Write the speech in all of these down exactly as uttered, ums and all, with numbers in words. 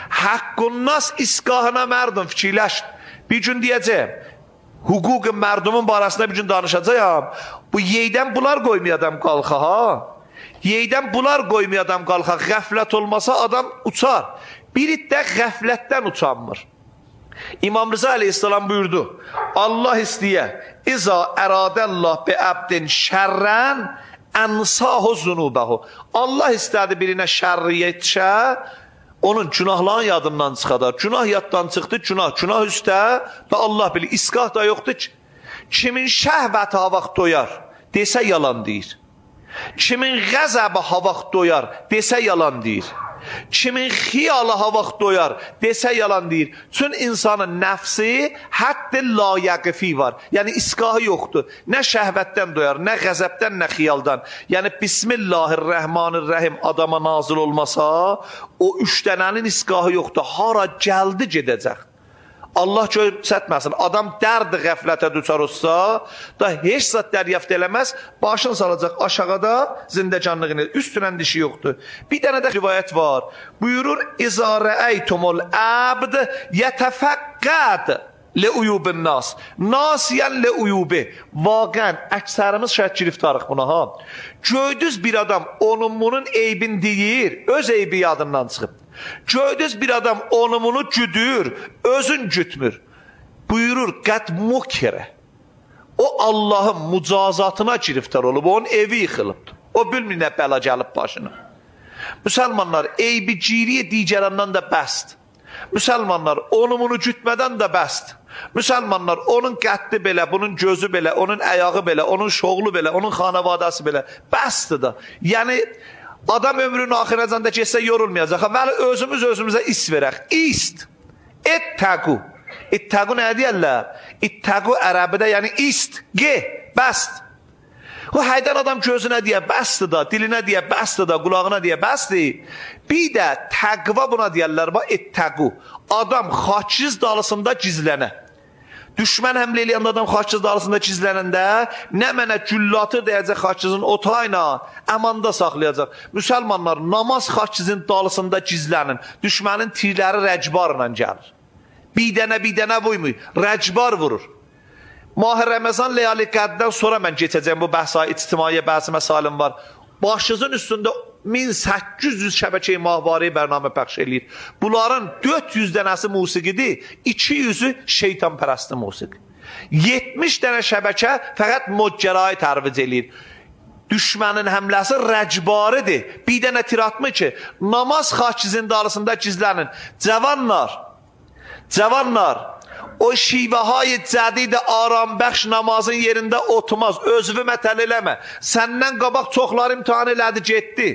Haqqun nas isqahına mərdum fikirləş. Bir gün deyəcəm, hüquq mərdumun barəsində bir gün danışacağım. Bu yeydən bunlar qoymayadam qalxa ha. Yeydən bunlar qoymayadam qalxa. Qəflət olmasa adam uçar. Biri də qəflətdən uçanmır. İmam Rıza aleyhisselam buyurdu. Allah istəyə, İza əradəllah bi əbdin şərrən ənsahu zunubəhu. Allah istədi birinə şərri yetişə, onun günahların yadından çıxadar. Günah yaddan çıxdı, günah, günah üstə və Allah bilir, isqah da yoxdur ki. Kimin şəhvəti havaq doyar, desə yalan deyir. Kimin qəzəbi havaq doyar, desə yalan deyir. Kimin xiyalı havaq doyar, desə yalan deyir. Çün insanın nəfsi həddi layiqifi var. Yəni isqahı yoxdur. Nə şəhvətdən doyar, nə qəzəbdən, nə xiyaldan. Yəni Bismillahirrahmanirrahim adama nazil olmasa, o üç dənənin isqahı yoxdur. Hara gəldi gedəcək. Allah göstərməsin. Adam dərdi qəflətə düçar olsa, da heç zat dəryəft eləməz, başını salacaq aşağıda zindəcanlığını, üstünən dişi yoxdur. Bir dənə də rivayət var. Buyurur, İzə rəəytumul əbd yətəfəqqəd leuyubin nas. Nasiyən leuyubi. Vaqən, əksərimiz şəhət giriftarıq buna ha. Göydüz bir adam onun bunun eybin deyir, öz eybi yadından çıxıb. Göydüz bir adam onumunu güdür, özün gütmür. Buyurur, qəd mukirə. O Allahın mücazatına giriftar olub, onun evi yıxılıbdır. O bilmir nə bəla gəlib başına. Müsəlmanlar, eybi giriyə digərəndən də bəsdir. Müsəlmanlar, onumunu gütmədən də bəsdir. Müsəlmanlar, onun qəddi belə, bunun gözü belə, onun əyağı belə, onun şoğlu belə, onun xanavadası belə, bəsdir da. Yəni, adam ömrünün axirəcəndə keçsə yorulmayacaq. Vəli özümüz özümüzə is verək. İst. İttəqu. İttəqu nə deyərlər? İttəqu ərəbidə, yəni ist. Ge, bəst. O həydən adam gözünə deyə bəsdir da, dilinə deyə bəsdir da, qulağına deyə bəsdir. Bir də təqva buna deyərlər, ittəqu. Adam xaçiz dalısında gizlənə. Düşmən həmlə eləyəndə adam xaçiz dalısında gizlənəndə, nə mənə güllatı deyəcək xaçizin otayla, əmanda saxlayacaq. Müsəlmanlar, namaz xaçizin dalısında gizlənin. Düşmənin tirləri rəcbarla gəlir. Bir dənə, bir dənə vurmur, rəcbar vurur. Mah-ı Ramazan leyali qəddən sonra mən geçəcəyim, bu bəhsai ictimaiyə bəzi məsalim var. Başınızın üstündə min səkkiz yüz şəbəkəyi mahvari bərnamə pəxş eləyir. Bunların dörd yüz dənəsi musiqidir, iki yüzü şeytanpərəsti musiqi. yetmiş dənə şəbəkə fəqət modcərayı tərviz eləyir. Düşmənin həmləsi rəcbaridir. Bir dənə tir atmır ki, namaz xaçizin dalısında gizlənin. Cavanlar, cavanlar, o şivəhayı cədid arambəxş namazın yerində oturmaz. Özvü mətəl eləmə. Səndən qabaq çoxlar imtihan elədi, getdi.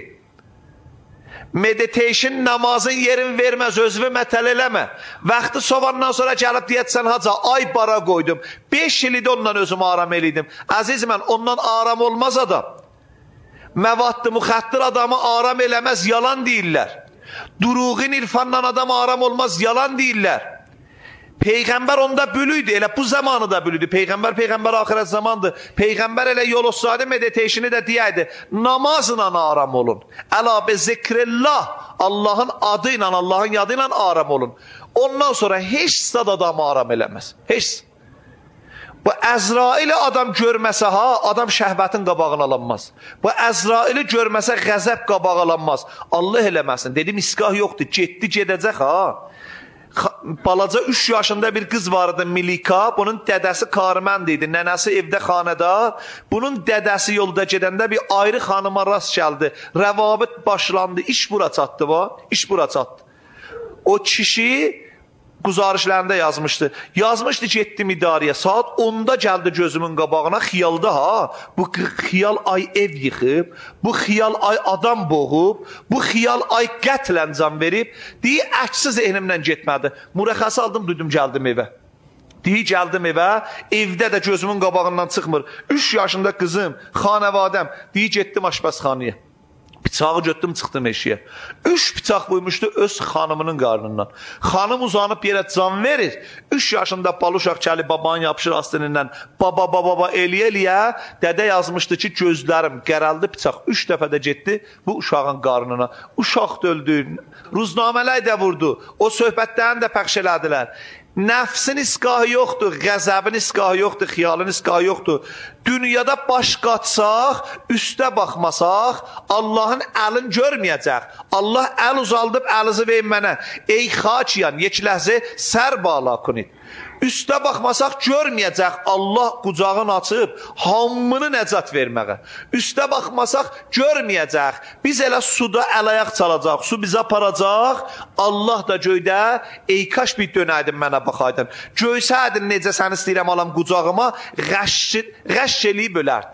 Meditation namazın yerin verməz, özvü mətəl eləmə. Vaxtı sovandan sonra gəlib deyətsən, haca, ay bara qoydum. beş il idi ondan özümü aram eləydim. Əziz mən, ondan aram olmaz adam. Məvaddı, müxəttir adamı aram eləməz, yalan deyirlər. Duruğin irfandan adam aram olmaz, yalan deyirlər. Peyğəmbər onda bülüydü, elə bu zamanı da bülüydü. Peyğəmbər, Peyğəmbər axirət zamandır. Peyğəmbər elə yol olsaydı meditationi də deyəydi. Namazla aram olun. Əla bi zikrillah, Allahın adı ilə, Allahın yadı ilə aram olun. Ondan sonra heç sad adamı aram eləməz. Heç. Bu Əzraili adam görməsə ha, adam şəhvətin qabağını alanmaz. Bu Əzraili görməsə qəzəb qabağı alanmaz. Allah eləməsin. Dedim, isqah yoxdur, getdi, gedəcək ha. Balaca üç yaşında bir qız vardı, Milika. Bunun dədəsi karmənd idi, nənəsi evdə xanəda. Bunun dədəsi yolda gedəndə bir ayrı xanıma rast gəldi. Rəvabit başlandı, iş bura çatdı va, iş bura çatdı. O kişi quzarışlarında yazmışdı. Yazmışdı ki, etdim idarəyə. Saat onda gəldi gözümün qabağına, xiyalda ha. Bu xiyal ay ev yıxıb, bu xiyal ay adam boğub, bu xiyal ay qətlən can verib. Deyi, əksiz ehnimdən getmədi. Mürəxəsi aldım, duydum, gəldim evə. Deyi, gəldim evə, evdə də gözümün qabağından çıxmır. Üç yaşında qızım, xanəvadəm. Deyi, getdim aşpəzxanıya. Bir Bıçağı götürdüm, çıxdım eşiyə. Üç bıçaq buymuşdu öz xanımının qarnından. Xanım uzanıb yerə can verir. Üç yaşında bal uşaq gəlib babanın yapışır astinindən. Baba, baba, baba, eliyə, eliyə. Dədə yazmışdı ki, gözlərim qərəldi bıçaq. Üç dəfə də getdi bu uşağın qarnına. Uşaq da öldü. Ruznamələr də vurdu. O söhbətlərini də pəxş elədilər. Nəfsin isqahı yoxdur, qəzəbin isqahı yoxdur, xiyalın isqahı yoxdur. Dünyada baş qatsaq, üstə baxmasaq, Allahın əlin görməyəcək. Allah əl uzaldıb, əlizi verin mənə. Ey xaçiyan, yek ləhzə sər bala kunid. Üstə baxmasaq görməyəcək Allah qucağını açıb hamını nəcat verməyə. Üstə baxmasaq görməyəcək. Biz elə suda əl-ayaq çalacaq, su bizə aparacaq. Allah da göydə, ey kaş bir dönəydin mənə baxaydın. Göysəydin necə sən istəyirəm alam qucağıma, غش eləyib ölərdi.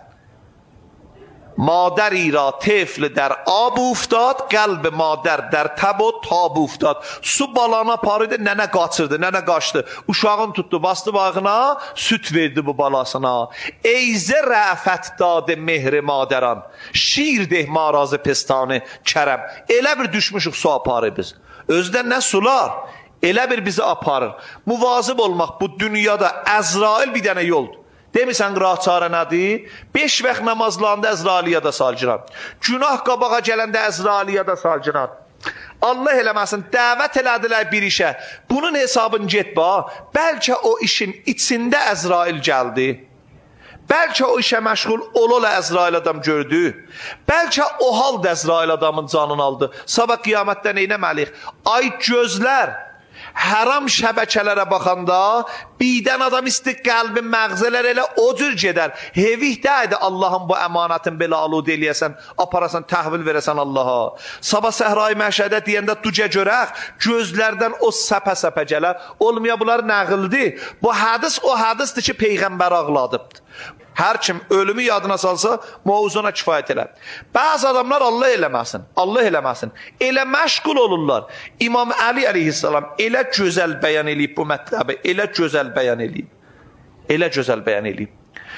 مادری را طفل در آب افتاد قلب مادر در تب و تاب افتاد su balana parıydı nənə qaçırdı nənə qaçdı uşağın tutdu bastı bağına süt verdi bu balasına eyzə rəfət dadı mehri madəran şir deh marazı pestanı kərəm elə bir düşmüşük su aparır biz özdə nə sular elə bir bizi aparır muvazib olmaq bu dünyada Əzrail bir dənə yoldur Demirsən qıraq çarə nədir? Beş vaxt namazlarında Əzrailiyə də salcıran. Günah qabağa gələndə Əzrailiyə də salcıran. Allah eləməsin, dəvət elədilər bir işə. Bunun hesabını get bax. Bəlkə o işin içində Əzrail gəldi. Bəlkə o işə məşğul ol-ola Əzrail adam gördü. Bəlkə o halda Əzrail adamın canını aldı. Sabah qiyamətdə neynəməliyik? Ay gözlər. Haram şəbəkələrə baxanda birdən adam isti qəlbi məğzələr elə o cür gedər. Hevihdə idi Allahın bu əmanətin belə alud eləyəsən, aparasan, təhvil verəsən Allaha. Sabah səhra-i məhşədə deyəndə ducə görək, gözlərdən o səpə-səpə gələr. Olmaya bunlar nəqildir. Bu hədis o hədisdir ki, Peyğəmbər ağladıbdır. Hər kim ölümü yadına salsa, mövzuna kifayət elər. Bəzi adamlar Allah eləməsin, Allah eləməsin. Elə məşğul olurlar. İmam Əli əleyhissalam elə gözəl bəyan eləyib bu mətləbi, elə gözəl bəyan eləyib. Elə gözəl bəyan eləyib.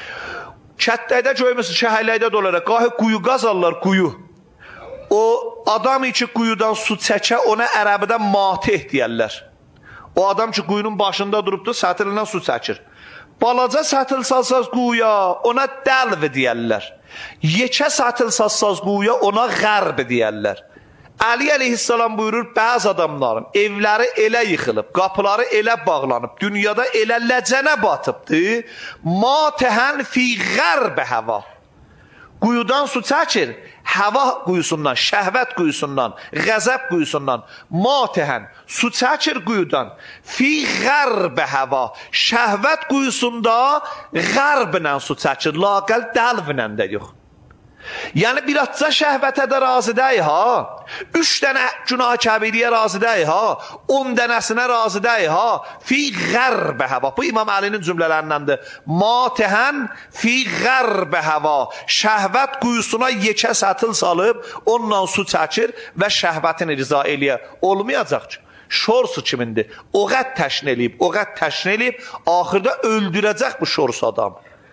Kətdədə görmüsün, şəhərlərdə dolara, qahı quyu qazarlar, quyu. O adam ki quyudan su çəkə, ona ərəbidə matih deyərlər. O adam ki quyunun başında durubdur, sətirindən su çəkir. Balaca satıl salsaz quyuya, ona dəlv deyərlər. Yekə satıl salsaz quyuya, ona qərb deyərlər. Əli əleyhissalam buyurur, bəzi adamların evləri elə yıxılıb, qapıları elə bağlanıb, dünyada elə ləcənə batıbdır. Matəhən fi qərb həva. Quyudan su çəkir, hava quyusundan, şəhvət quyusundan, qəzəb quyusundan, matəhən, su çəkir quyudan, fi qərb həva, şəhvət quyusunda qərblə su çəkir, laqəl dəlvlə də yox. Yəni bir atca şəhvətə də razı deyil ha. Üç dənə günah kəbiriyə razı deyil ha. On dənəsinə razı deyil ha. Fi qərbə həva. Bu İmam Əlinin cümlələrindəndir. Matəhən fi qərbə həva. Şəhvət quyusuna yekə sətıl salıb, onunla su çəkir və şəhvətini riza eləyə. Olmayacaq ki. Şorsu kimindir? O qəd təşn eləyib, o qəd təşn eləyib, axırda öldürəcək bu şorsu adam.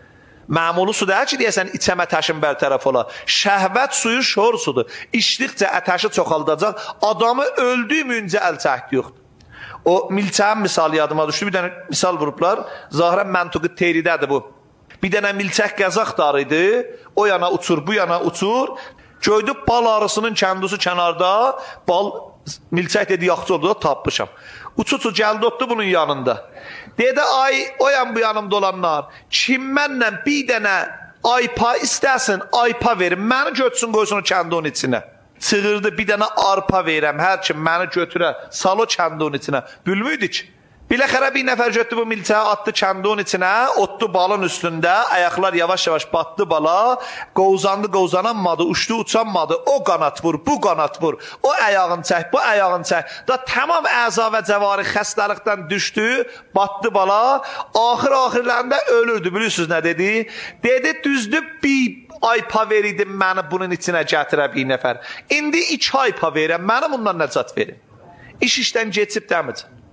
Məmulu su deyək ki, deyəsən, içəmə təşin bərtərəf ola. Şəhvət suyu şor sudur. İçdikcə ətəşi çoxaldacaq. Adamı öldüyümüncə əl çəkdi yoxdur. O milçəyin misalı yadıma düşdü. Bir dənə misal vurublar. Zahirən məntuqi teridədir bu. Bir dənə milçək qəzaqdar idi. O yana uçur, bu yana uçur. Gördü bal arısının kəndusu kənarda. Bal milçək dedi, yaxçı oldu da tapmışam. Uçucu gəldi otdu bunun yanında. Dedi, ay o yan bu yanımda olanlar, kim mənlə bir dənə aypa istəsin, aypa verin, məni götürsün qoysun o kəndinin içinə. Çığırdı, bir dənə arpa verirəm, hər kim məni götürə, sal o kəndinin içinə. Bülmüydü ki. Biləxərə bir nəfər götdü bu milçəyə, atdı kəndinin içinə, otdu balın üstündə, ayaqlar yavaş-yavaş batdı bala, qovzandı, qovzananmadı, uçdu, uçanmadı, o qanat vur, bu qanat vur, o ayağın çək, bu ayağın çək. Da tamam əza və cəvari xəstəlikdən düşdü, batdı bala, axır-axırlarında ölürdü, bilirsiniz nə dedi? Dedi, düzdü, bir aypa verirdim, məni bunun içinə gətirə bir nəfər. İndi iki aypa verirəm, məni bundan nəcat verin. İş işdən geçib dəməcəm.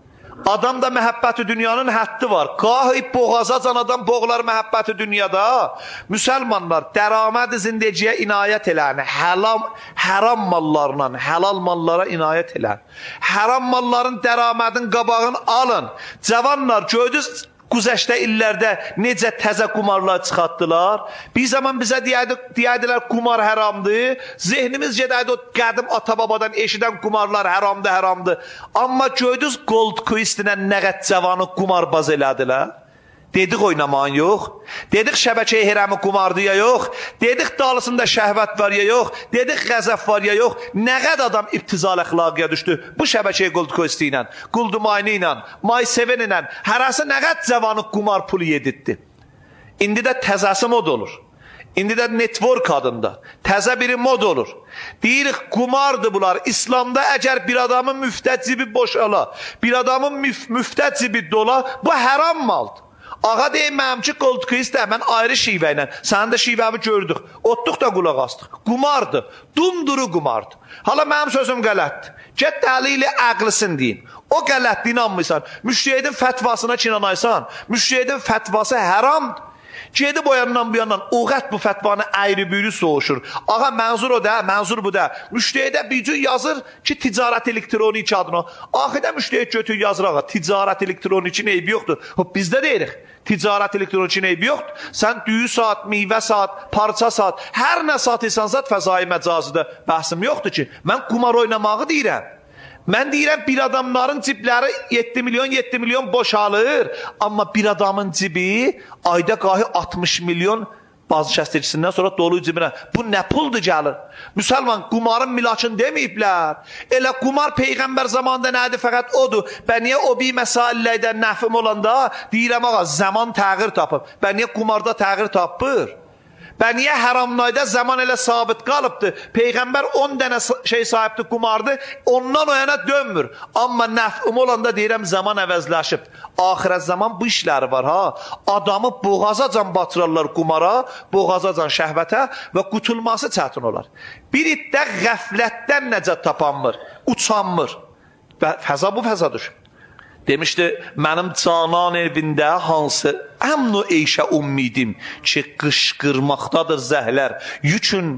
Adam da məhəbbəti dünyanın həddi var. Qahı boğazacan adam boğular məhəbbəti dünyada. Müsəlmanlar, dəraməd-i zindeciyə inayət elən. Həlam, həram mallarla, həlal mallara inayət elən. Həram malların dəramədin qabağını alın. Cavanlar, gördünüz güzəştə illərdə necə təzə qumarlar çıxartdılar. Bir zaman bizə deyədilər qumar həramdır. Zehnimiz gedəydi o qədim ata-babadan eşidən qumarlar həramdır, həramdır. Amma gördünüz Gold Quest-ilə nə qəd cavanı qumarbaz elədilər. Dedik oynamayın yox. Dedik şəbəkəyə hərəmi qumardı ya yox. Dedik dalısında şəhvət var ya yox. Dedik qəzəf var ya yox. Nə qəd adam ibtizal əxlaqıya düşdü bu şəbəkəyə Gold Quest ilə, Quldumayni ilə, May Seven ilə. Hərəsi nə qəd cavanı qumar pulu yeditdi. İndi də təzəsi mod olur. İndi də network adında. Təzə biri mod olur. Deyirik qumardır bunlar. İslamda əgər bir adamın müftət cibi boşala, bir adamın müf müftət cibi dola, bu həram maldır. Ağa deyim mənim ki Gold Quest mən ayrı şivə ilə. Sənin də şivəmi gördük. Otduq da qulaq astıq. Qumardır. Dumduru qumardır. Hala mənim sözüm qələtdir. Get dəlili əqlisin deyin. O qələtdir, inanmıysan. Müştəhidin fətvasına ki inanaysan. Müştəhidin fətvası həramdır. Gedib o yandan bu yandan oğət bu fətvanı ayrı-büyrü soğuşur. Ağa mənzur o da, mənzur bu da. Müştehidə bir cür yazır ki ticarət elektronik adına. Axidə müştehid götür yazır ağa. Ticarət elektronik eybi yoxdur. Hop bizdə deyirik. Ticarət elektronik eybi yoxdur. Sən düyü saat, meyvə saat, parça saat, hər nə satırsan sat fəzai məcazıda bəhsim yoxdur ki. Mən qumar oynamağı deyirəm. Mən deyirəm bir adamların cibləri yeddi milyon yeddi milyon boşalır. Amma bir adamın cibi ayda qahi altmış milyon bazı kəstiricisindən sonra dolu cibinə. Bu nə puldur gəlir? Müsəlman qumarın milakını deməyiblər. Elə qumar Peyğəmbər zamanında nədir? Fəqət odur. Bən niyə o bir məsələlərdə nəfim olanda deyirəm ağa zaman təğyir tapıb. Bən niyə qumarda təğyir tapır? Bən niyə həramnayda zaman elə sabit qalıbdır? Peyğəmbər on dənə şey sahibdir, qumardı, ondan o yana dönmür. Amma nəfim olanda deyirəm zaman əvəzləşib. Axirət zaman bu işləri var ha. Adamı boğazacan batırarlar qumara, boğazacan şəhvətə və qutulması çətin olar. Bir iddə qəflətdən nəcət tapanmır, uçanmır. Və fəza bu fəzadır. Demişdi, mənim canan evində hansı əmn-u eyşə ummidim ki, qışqırmaqdadır zəhlər. Yükün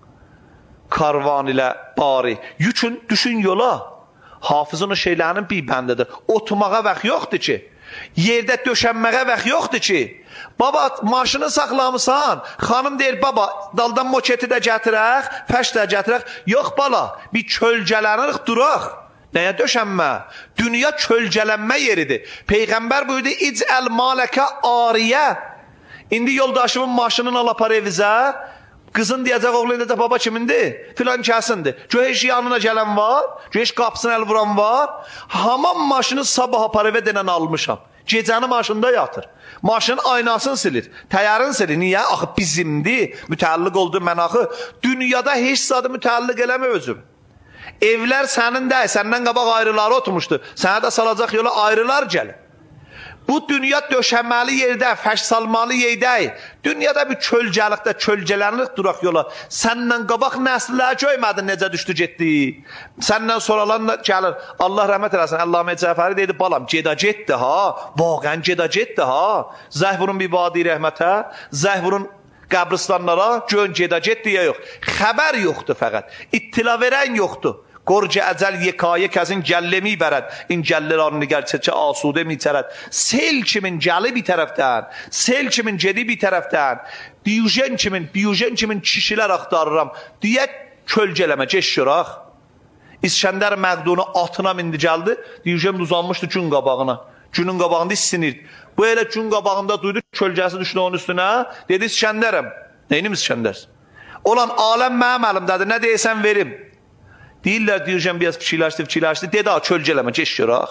karvan ilə bari, yükün düşün yola. Hafızın o şeylərinin bir bəndidir. Otumağa vaxt yoxdur ki, yerdə döşənməyə vaxt yoxdur ki. Baba, maşını saxlamısan, xanım deyir, baba, daldan moketi də gətirək, fəş də gətirək. Yox bala, bir kölgələnirik, duraq. Nəyə döşənmə? Dünya kölgələnmə yeridir. Peyğəmbər buyurdu, İcəl maləkə ariyə. İndi yoldaşımın maşınını al apar evizə. Qızın deyəcək, oğlu deyəcək, baba kimindir? Filan kəsindir. Göheş yanına gələn var, göheş qapısını əl vuran var. Haman maşını sabah apar evə denən almışam. Gecəni maşında yatır. Maşının aynasını silir, təyarını silir. Niyə? Axı bizimdir, mütəlliq oldu mən axı. Dünyada heç sadı mütəlliq eləmə özüm. Evlər sənin də, səndən qabaq ayrıları oturmuşdu. Sənə də salacaq yola ayrılar gəlir. Bu dünya döşəməli yerdə, fəş salmalı yerdə. Dünyada bir kölgəlikdə, kölgələnlik duraq yola. Səndən qabaq nəsillər göymədin necə düşdü getdi. Səndən soralan gəlir. Allah rəhmət eləsin. Əllamə Cəfəri deydi, balam, gedə getdi ha. Vaqən gedə getdi ha. Zəh vurun bir vadi rəhmətə. Zəh vurun qəbristanlara, gön gedə getdi ya yox. Xəbər yoxdur fəqət. İttila verən yoxdur. Qorca əcəl yekayı kəzin gəlli mi bərəd. İn gəllilar nigerçəcə asudə mi tərəd. Sel kimin gəli bir tərəfdən. Sel kimin gedi bir tərəfdən. Diyojen kimin, biyojen kimin kişilər axtarıram. Diyə kölgələmə, geçşiraq. İskəndər Məqdunu atına mindi gəldi. Diyojen uzanmışdı gün qabağına. Günün qabağında sinirdi. Bu elə gün qabağında duydu, kölgəsi düşdü onun üstünə. Dedi, İskəndərəm. Neynim İskəndər? Olan aləm mənim əlimdədir, nə deyəsən verim. Deyirlər, deyirəm, biraz fikirləşdi, fikirləşdi. Dedi, ha, kölgələmə, geçşiraq.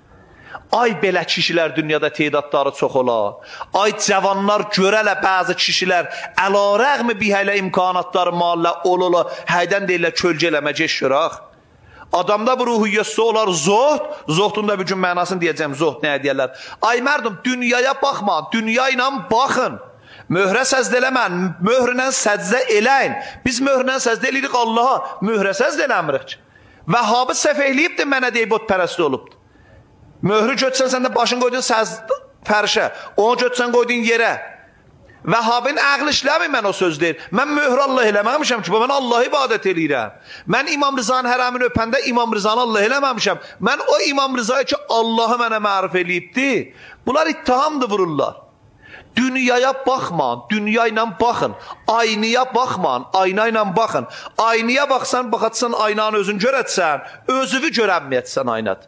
Ay, belə kişilər dünyada teydatları çox ola. Ay, cavanlar görələ bəzi kişilər əlarəğmi bihələ imkanatları mallə ol-ola. Həydən deyirlər, kölgələmə, geçşiraq. Adamda bu ruhiyyəsi olar zoht. Zohtun da bir gün mənasını deyəcəm, zoht nəyə deyərlər. Ay, mərdum, dünyaya baxma, dünya ilə baxın. Möhrə səzdə eləmən, möhrlə səzdə eləyin. Biz möhrlə səzdə eləyirik Allaha, möhrə səzdə eləmirik ki. Vəhhabı səhv eləyibdir, mənə deyib, ot pərəsti olubdur. Möhrü götürsən, sən də başını qoydun səz fərşə. Onu götürsən, qoydun yerə. Vəhabin əqli işləmir mən o söz deyir. Mən möhrü Allah eləməmişəm ki, mən Allah ibadət eləyirəm. Mən İmam Rızanın hərəmini öpəndə İmam Rızanı Allah eləməmişəm. Mən o İmam Rızayı ki, Allahı mənə mərif eləyibdi. Bunlar ittihamdır vururlar. Dünyaya baxman, dünya ilə baxın. Aynaya baxman, ayna ilə baxın. Aynaya baxsan, baxatsan aynanı özün görətsən, özüvü görənməyətsən aynat.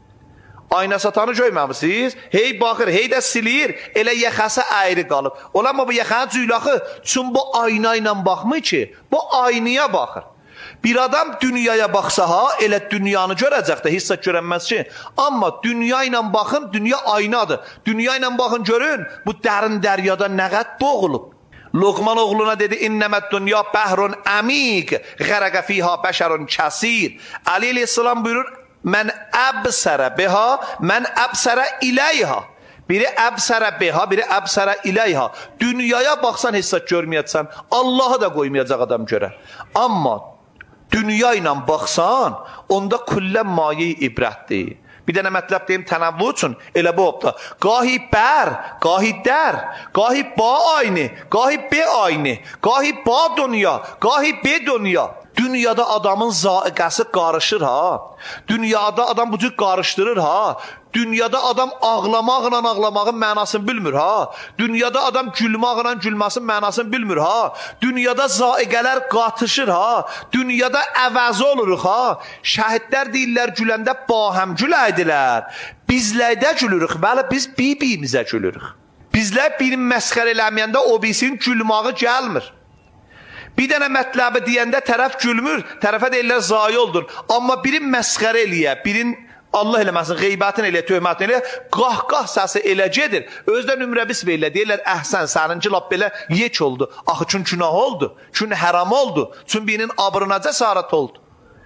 Ayna satanı görməmisiniz? Hey baxır, hey də silir, elə yaxası ayrı qalıb. Ola mı bu yaxanın cüylaxı? Çün bu ayna ilə baxmır ki, bu aynaya baxır. Bir adam dünyaya baxsa ha, elə dünyanı görəcək də, hissət görənməz ki. Amma dünya ilə baxın, dünya aynadır. Dünya ilə baxın, görün, bu dərin dəryada nə qəd boğulub. Luqman oğluna dedi, İnnəmət dünya bəhrun əmiq, qərəqə fiyha bəşərun kəsir. Ali aleyhissalam buyurur, mən əbsərə biha, mən əbsərə iləyha. Biri əbsərə biha, biri əbsərə iləyha. Dünyaya baxsan hissət görməyətsən, Allahı da qoymayacaq adam görə. Amma dünya ilə baxsan, onda küllən mayi ibrətdir. Bir dənə mətləb deyim tənəvvü üçün, elə bu obda. Gahi bər, gahi dər, gahi ba aynı, gahi be aynı, gahi ba dünya, gahi be dünya. Dünyada adamın zaiqəsi qarışır ha. Dünyada adam bu cür qarışdırır ha. Dünyada adam ağlamaqla ağlamağın mənasını bilmir ha. Dünyada adam gülmaqla gülməsinin mənasını bilmir ha. Dünyada zaiqələr qatışır ha. Dünyada əvəzi oluruq ha. Şəhidlər deyirlər güləndə bahəm güləydilər. Bizlərdə gülürük, bəli biz bir-birimizə gülürük. Bizlər birini məsxər eləməyəndə o birisinin gülmağı gəlmir. Bir dənə mətləbi deyəndə tərəf gülmür, tərəfə deyirlər zayi oldun. Amma birin məsxərə eləyə, birin Allah eləməsin, qeybətin eləyə, töhmətin eləyə, qah-qah səsi elə gedir. Özdə nümrəbis verirlər, deyirlər, əhsən, səninci lap belə yek oldu. Axı, çün günah oldu, çün həram oldu, çün birinin abrına cəsarət oldu.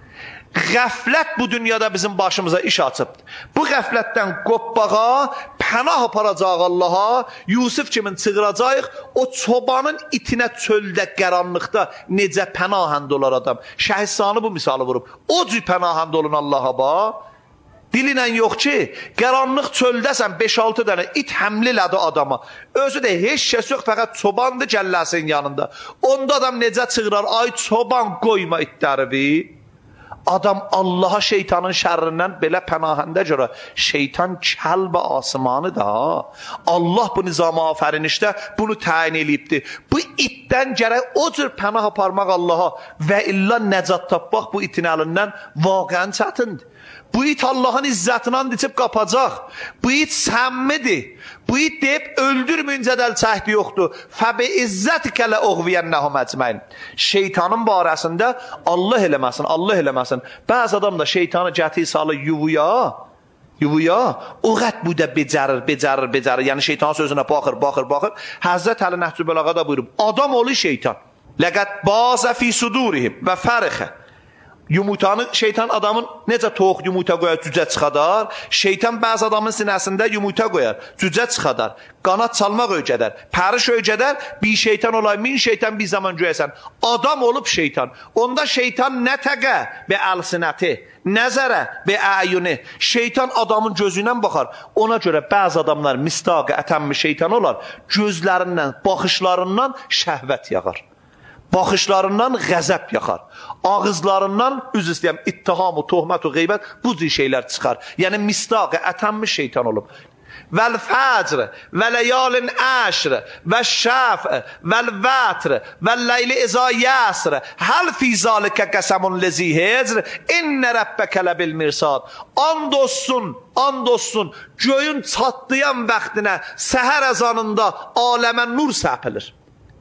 Qəflət bu dünyada bizim başımıza iş açıbdır. Bu qəflətdən qopbağa, pənah aparacaq Allaha, Yusuf kimin çığıracaq, o çobanın itinə çöldə, qaranlıqda necə pənahənd olar adam. Şəhidsanı bu misalı vurub. O cür pənahənd olun Allaha bax. Dilinə yox ki, qaranlıq çöldəsən beş altı dənə it həmlilədi adama. Özü də heç kəs yox, fəqət çobandı gəlləsin yanında. Onda adam necə çığırar, ay çoban qoyma itləri. Adam Allaha şeytanın şərrindən belə pənahəndə görə. Şeytan kəlb-i asmanı da. Allah bu nizam-ı afərinişdə bunu təyin eləyibdir. Bu itdən gərək o cür pənah aparmaq Allaha və illa nəcat tapmaq bu itin əlindən vaqən çətindir. Bu it Allahın izzətindən dicib qapacaq. Bu it səmmidir. Bu it deyib öldürmüncədəl çəhdi yoxdur. Fəbi izzətikə lə oğviyyənnəhum əcməyin. Şeytanın barəsində Allah eləməsin, Allah eləməsin. Bəzi adam da şeytanı gətir salı yuvuya, yuvuya, o qət bu da becərir, becərir, becərir. Yəni şeytan sözünə baxır, baxır, baxır. Həzrət Əli Nəhcü Bəlağa da buyurub, adam olu şeytan. Ləqət bazə fi sudurihim və fərixə. Yumurtanı, şeytan adamın necə toğ yumurta qoyar, cücə çıxadar. Şeytan bəzi adamın sinəsində yumurta qoyar, cücə çıxadar. Qanat çalmaq öyrədər, pəriş öyrədər, bir şeytan olay, min şeytan bir zaman görəsən. Adam olub şeytan. Onda şeytan nə təqə və əlsinəti, nəzərə və əyuni. Şeytan adamın gözündən baxar. Ona görə bəzi adamlar mistaqı ətəmmi şeytan olar. Gözlərindən, baxışlarından şəhvət yağar. Baxışlarından qəzəb yaxar. Ağızlarından, üz istəyəm, ittiham, tohmət, qeybət, bu cür şeylər çıxar. Yəni mistaqı, ətəmmi şeytan olub. Vəl fəcr, və ləyalin əşr, və şəf, vəl vətr, vəl ləyli izə yəsr, həl fi zalikə qəsəmun lezi hecr, innə rəbbəkə ləbil mirsad. And olsun, and olsun, göyün çatlayan vaxtına, səhər əzanında aləmə nur səpilir.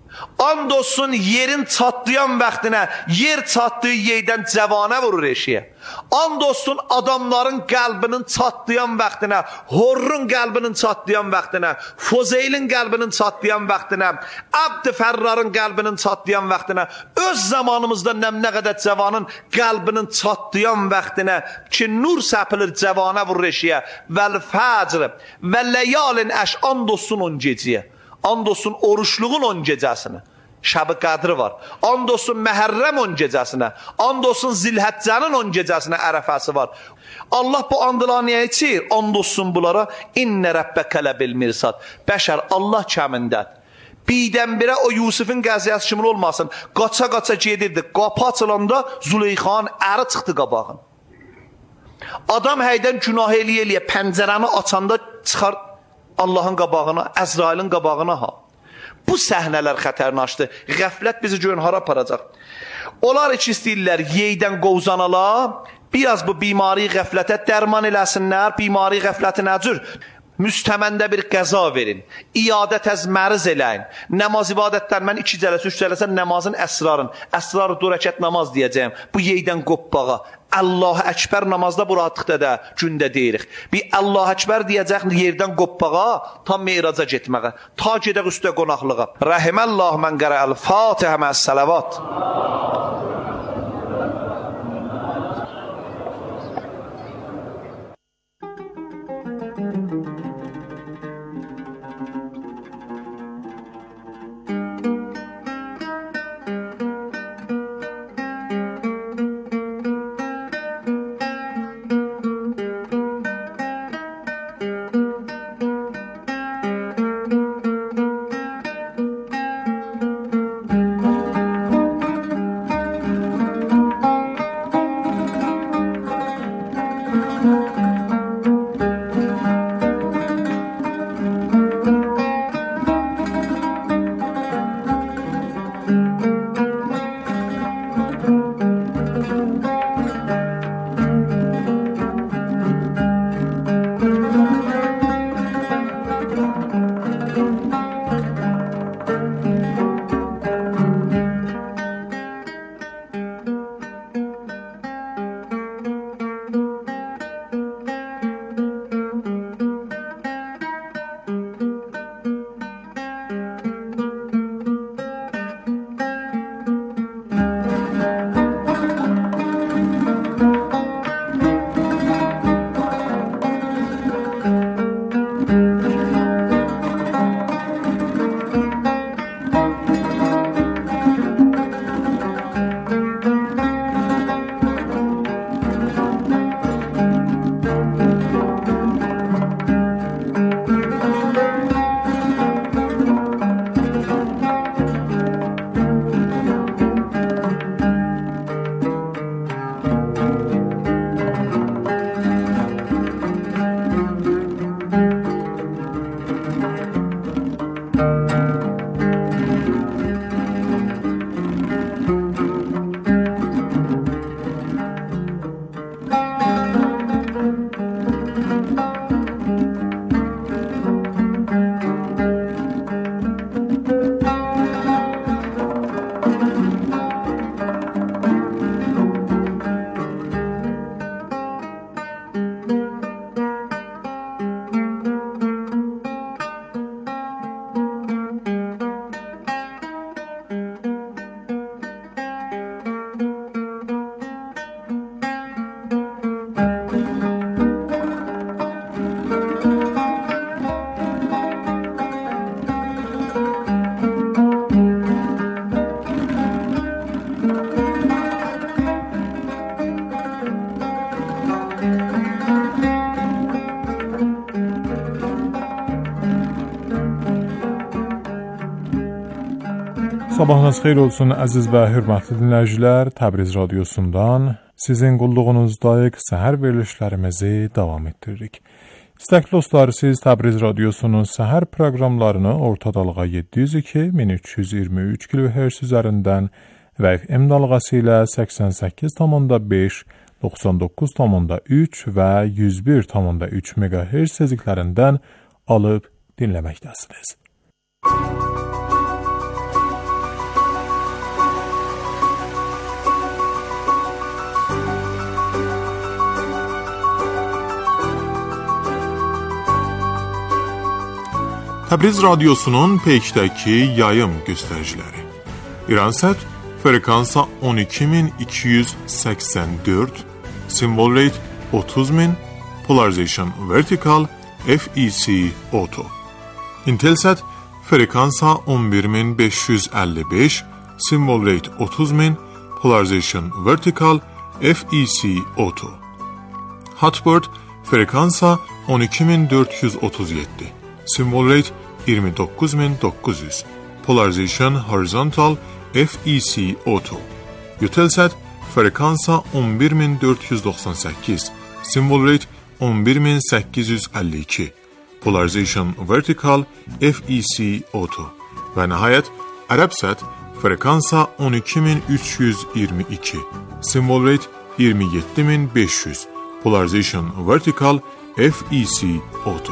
And olsun yerin çatlayan vaxtına, yer çatdığı yerdən cəvanə vurur eşiyə. And olsun adamların qəlbinin çatlayan vaxtına, horrun qəlbinin çatlayan vaxtına, Fozeylin qəlbinin çatlayan vaxtına, Abd-i Fərrarın qəlbinin çatlayan vaxtına, öz zamanımızda nəmnə qədər cəvanın qəlbinin çatlayan vaxtına ki, nur səpilir cəvanə vurur eşiyə. Vəl fəcr, və ləyalin əş, and olsun on geciyə. And olsun oruçluğun on gecəsini. Şəb-i qədri var. And olsun məhərrəm on gecəsinə. And olsun zilhəccənin on gecəsinə ərəfəsi var. Allah bu andılar niyə içir? And olsun bunlara. İnnə rəbbəkə ləbil mirsad. Bəşər Allah kəmindədir. Birdən-birə o Yusufun qəziyyəsi kimin olmasın? Qaça-qaça gedirdi. Qapı açılanda Züleyxanın əri çıxdı qabağın. Adam həydən günah eləyə-eləyə pəncərəni açanda çıxar Allahın qabağına, Əzrailin qabağına ha. Bu səhnələr xətərnaşdır. Qəflət bizi görün hara aparacaq. Onlar heç istəyirlər yeydən qovzanalar, biraz bu bimari qəflətə dərman eləsinlər, bimari qəfləti nəcür? Müstəməndə bir qəza verin, iadət əz məriz eləyin. Namaz ibadətdən mən iki cələsə, üç cələsə namazın əsrarın, əsrarı dur rəkət namaz deyəcəyim. Bu yeydən qopbağa. Allah-u Əkbər namazda bu rahatlıqda da gündə deyirik. Bir Allah-u Əkbər deyəcək yerdən qopbağa, tam meyraca getməyə. Ta gedək üstə qonaqlığa. Rəhiməllah mən qərəəl Fatihə məs-salavat. Sabahınız xeyir olsun əziz və hörmətli dinləyicilər. Təbriz radiosundan sizin qulluğunuzdayıq səhər verilişlərimizi davam etdiririk. İstəkli dostlar, siz Təbriz radiosunun səhər proqramlarını orta dalğa yeddi yüz iki min üç yüz iyirmi üç kilohertz üzərindən və F M dalğası ilə səksən səkkiz nöqtə beş, doxsan doqquz nöqtə üç və yüz bir nöqtə üç megahertz tezliklərindən alıb dinləməkdəsiniz. Təbriz radiosunun peykdəki yayım göstəriciləri. İransat frekansa on iki min iki yüz səksən dörd, symbol rate otuz min, polarization vertical, F E C auto. Intelsat frekansa on bir min beş yüz əlli beş, symbol rate otuz min, polarization vertical, F E C auto. Hotbird frekansa on iki min dörd yüz otuz yeddi. Symbol rate iyirmi dokuz min dokuz yüz. Polarization horizontal F E C Auto. Eutelsat frekansa on bir min dörd yüz doxsan səkkiz. Symbol rate on bir min səkkiz yüz əlli iki. Polarization vertical F E C Auto. Və nəhayət Arabsat frekansa on iki min üç yüz iyirmi iki. Symbol rate iyirmi yeddi min beş yüz. Polarization vertical F E C Auto.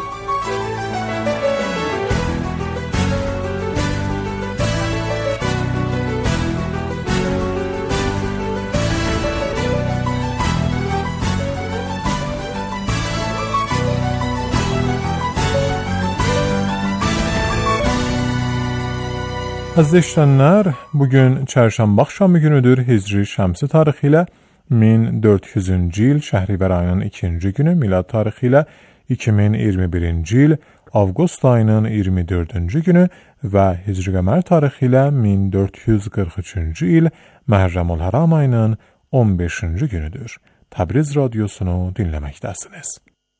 Əziz eşidənlər, bugün çərşənbə axşamı günüdür. Hicri şəmsi tarixi ilə min dörd yüzüncü il Şəhrivər ayının ikinci günü, milad tarixi ilə iki min iyirmi birinci il Avqust ayının iyirmi dördüncü günü və Hicri qəmər tarixi ilə min dörd yüz qırx üçüncü il Məhərrəmül-Həram ayının on beşinci günüdür. Təbriz radiosunu dinləməkdəsiniz.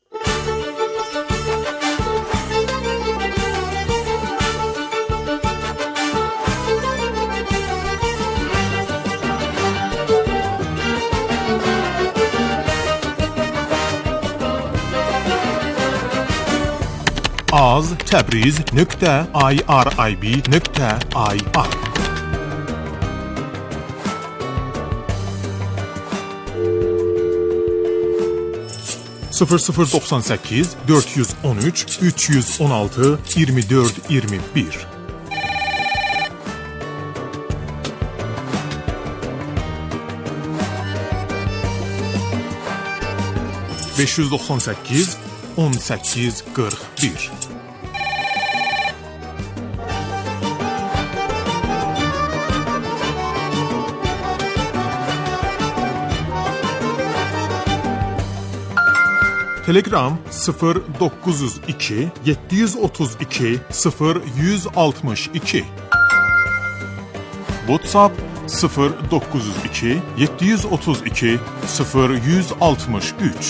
az təbriz nöqtə irib nöqtə ir sıfır sıfır doxsan səkkiz dörd yüz on üç üç yüz on altı iyirmi dörd iyirmi bir beş yüz doxsan səkkiz on səkkiz qırx bir Telegram sıfır doqquz yüz iki yeddi yüz otuz iki sıfır yüz altmış iki WhatsApp sıfır doqquz yüz iki yeddi yüz otuz iki sıfır yüz altmış üç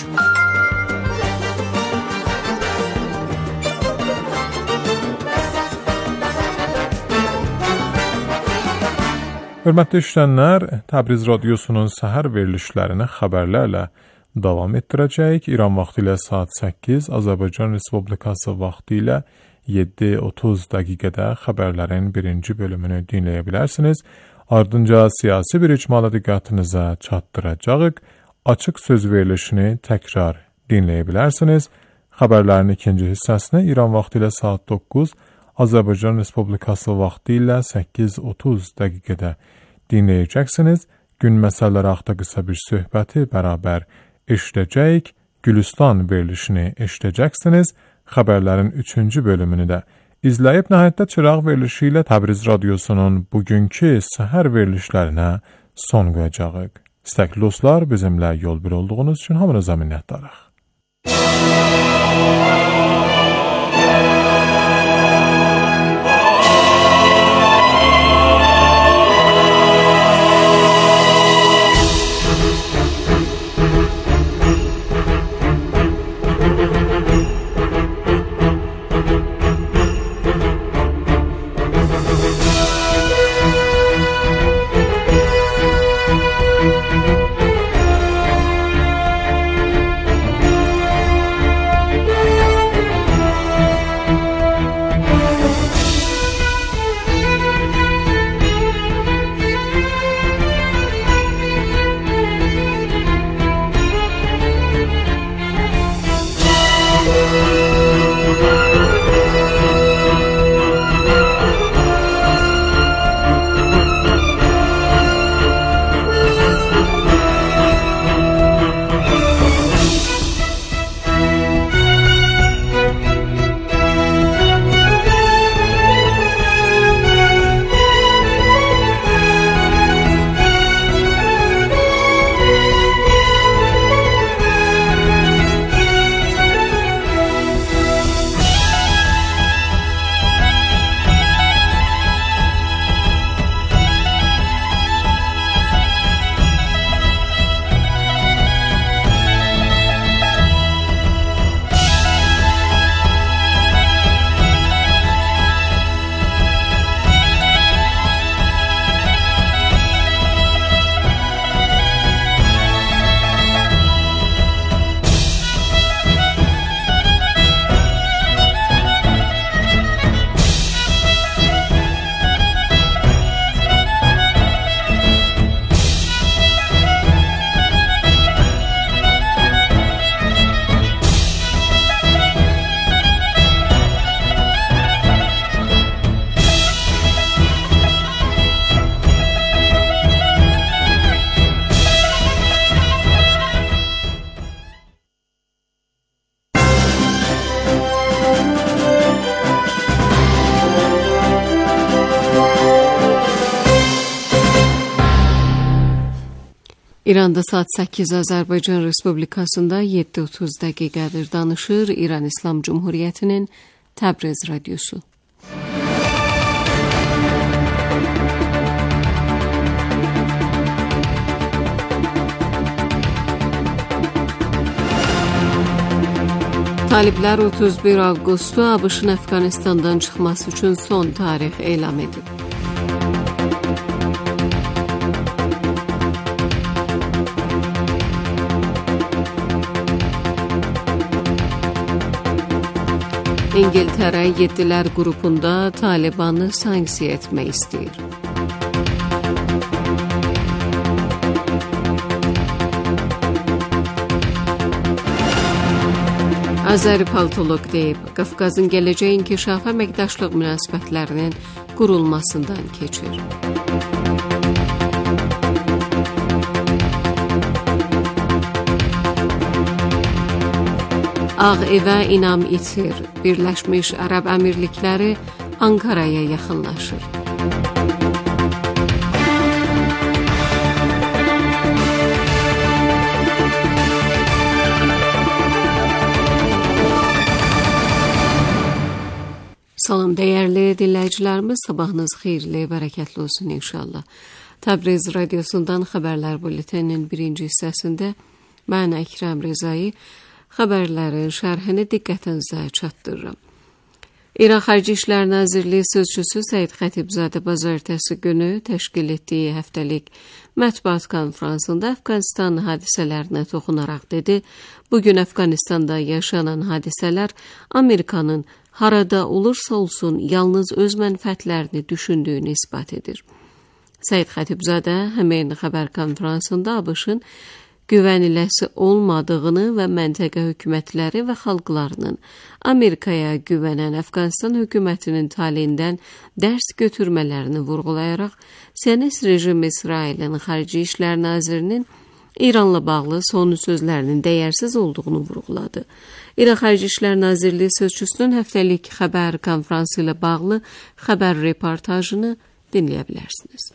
Hörmətli eşidənlər, Təbriz radiosunun səhər verilişlərini xəbərlərlə davam etdirəcəyik. İran vaxtı ilə saat səkkiz, Azərbaycan Respublikası vaxtı ilə yeddi otuz dəqiqədə xəbərlərin birinci bölümünü dinləyə bilərsiniz. Ardınca siyasi bir icmala diqqətinizə çatdıracağıq. Açıq söz verilişini təkrar dinləyə bilərsiniz. Xəbərlərin ikinci hissəsini İran vaxtı ilə saat doqquz, Azərbaycan Respublikası vaxtı ilə səkkiz otuz dəqiqədə dinləyəcəksiniz. Gün məsələləri haqqında qısa bir söhbəti bərabər eşidəcəyik. Gülüstan verilişini eşidəcəksiniz. Xəbərlərin üçüncü bölümünü də izləyib nəhayətdə çıraq verilişi ilə Təbriz radiosunun bugünkü səhər verilişlərinə son qoyacağıq. İstəkli dostlar, bizimlə yol bir olduğunuz üçün hamınıza minnətdarıq. İranda saat səkkiz, Azərbaycan Respublikasında yeddi otuz dəqiqədir. Danışır İran İslam Cumhuriyyətinin Təbriz radiosu. Taliblər otuz bir avqustda ABŞ-ın Əfqanistandan çıxması üçün son tarix elan edib. İngiltərə yeddilər qrupunda Talibanı sanksiya etmək istəyir. Azəri politoloq deyib, Qafqazın gələcək inkişafı əməkdaşlıq münasibətlərinin qurulmasından keçir. Ağ evə inam itir. Birləşmiş Ərəb Əmirlikləri Ankaraya yaxınlaşır. Salam dəyərli dinləyicilərimiz, sabahınız xeyirli, bərəkətli olsun inşallah. Təbriz radiosundan xəbərlər bulletininin birinci hissəsində mən Əkrəm Rezai xəbərlərin şərhini diqqətinizə çatdırıram. İran Xarici İşlər Nazirliyi sözçüsü Səid Xətibzadə bazartəsi günü təşkil etdiyi həftəlik mətbuat konfransında Əfqanistan hadisələrinə toxunaraq dedi, bugün Əfqanistanda yaşanan hadisələr Amerikanın harada olursa olsun yalnız öz mənfəətlərini düşündüyünü isbat edir. Səid Xətibzadə həmin xəbər konfransında ABŞ-ın güvəniləsi olmadığını və məntəqə hökumətləri və xalqlarının Amerikaya güvənən Əfqanistan hökumətinin taliyindən dərs götürmələrini vurğulayaraq, Siyonist rejim İsrailin Xarici İşlər Nazirinin İranla bağlı son sözlərinin dəyərsiz olduğunu vurğuladı. İran Xarici İşlər Nazirliyi sözçüsünün həftəlik xəbər konfransı ilə bağlı xəbər reportajını dinləyə bilərsiniz.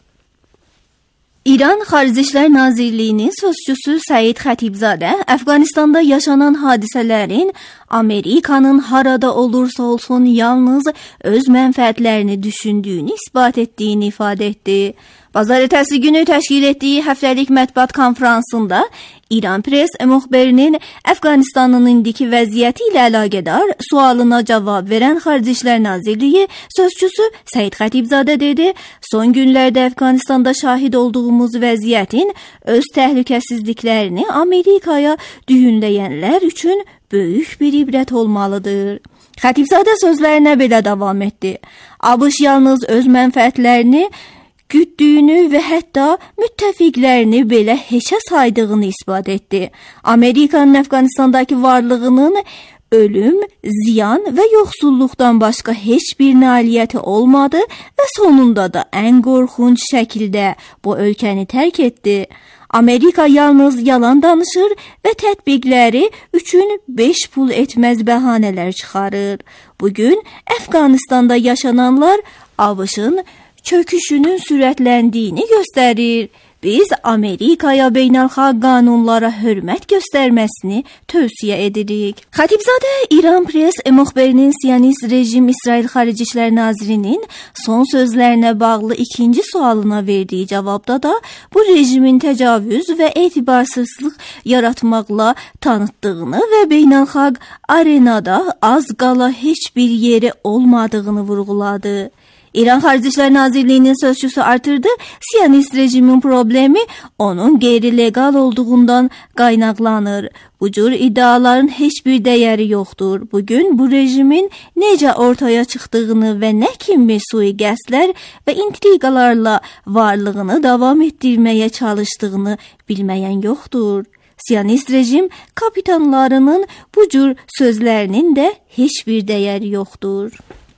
İran Xarici İşlər Nazirliyinin sözçüsü Səid Xətibzadə Əfqanistanda yaşanan hadisələrin Amerikanın harada olursa olsun yalnız öz mənfəətlərini düşündüyünü isbat etdiyini ifadə etdi. Bazar ertəsi günü təşkil etdiyi həftəlik mətbuat konfransında İran pres müxbirinin Əfqanistanın indiki vəziyyəti ilə əlaqədar sualına cavab verən Xarici İşlər Nazirliyi sözçüsü Səid Xətibzadə dedi, son günlərdə Əfqanistanda şahid olduğumuz vəziyyətin öz təhlükəsizliklərini Amerikaya düyünləyənlər üçün böyük bir ibrət olmalıdır. Xətibzadə sözlərinə belə davam etdi. ABŞ yalnız öz mənfəətlərini güddüyünü və hətta müttəfiqlərini belə heçə saydığını isbat etdi. Amerikanın Əfqanistandakı varlığının ölüm, ziyan və yoxsulluqdan başqa heç bir nailiyyəti olmadı və sonunda da ən qorxunc şəkildə bu ölkəni tərk etdi. Amerika yalnız yalan danışır və tətbiqləri üçün beş pul etməz bəhanələr çıxarır. Bugün Əfqanistanda yaşananlar ABŞ-ın çöküşünün sürətləndiyini göstərir. Biz Amerikaya beynəlxalq qanunlara hörmət göstərməsini tövsiyə edirik. Xətibzadə İran pres müxbirinin Siyonist rejim İsrail Xarici İşlər Nazirinin son sözlərinə bağlı ikinci sualına verdiyi cavabda da bu rejimin təcavüz və etibarsızlıq yaratmaqla tanıtdığını və beynəlxalq arenada az qala heç bir yeri olmadığını vurğuladı. İran Xarici İşlər Nazirliyinin sözçüsü artırdı, Siyonist rejimin problemi onun qeyri-legal olduğundan qaynaqlanır. Bu cür iddiaların heç bir dəyəri yoxdur. Bugün bu rejimin necə ortaya çıxdığını və nə kimi sui-qəsdlər və intriqalarla varlığını davam etdirməyə çalışdığını bilməyən yoxdur. Siyonist rejim kapitanlarının bu cür sözlərinin də heç bir dəyəri yoxdur.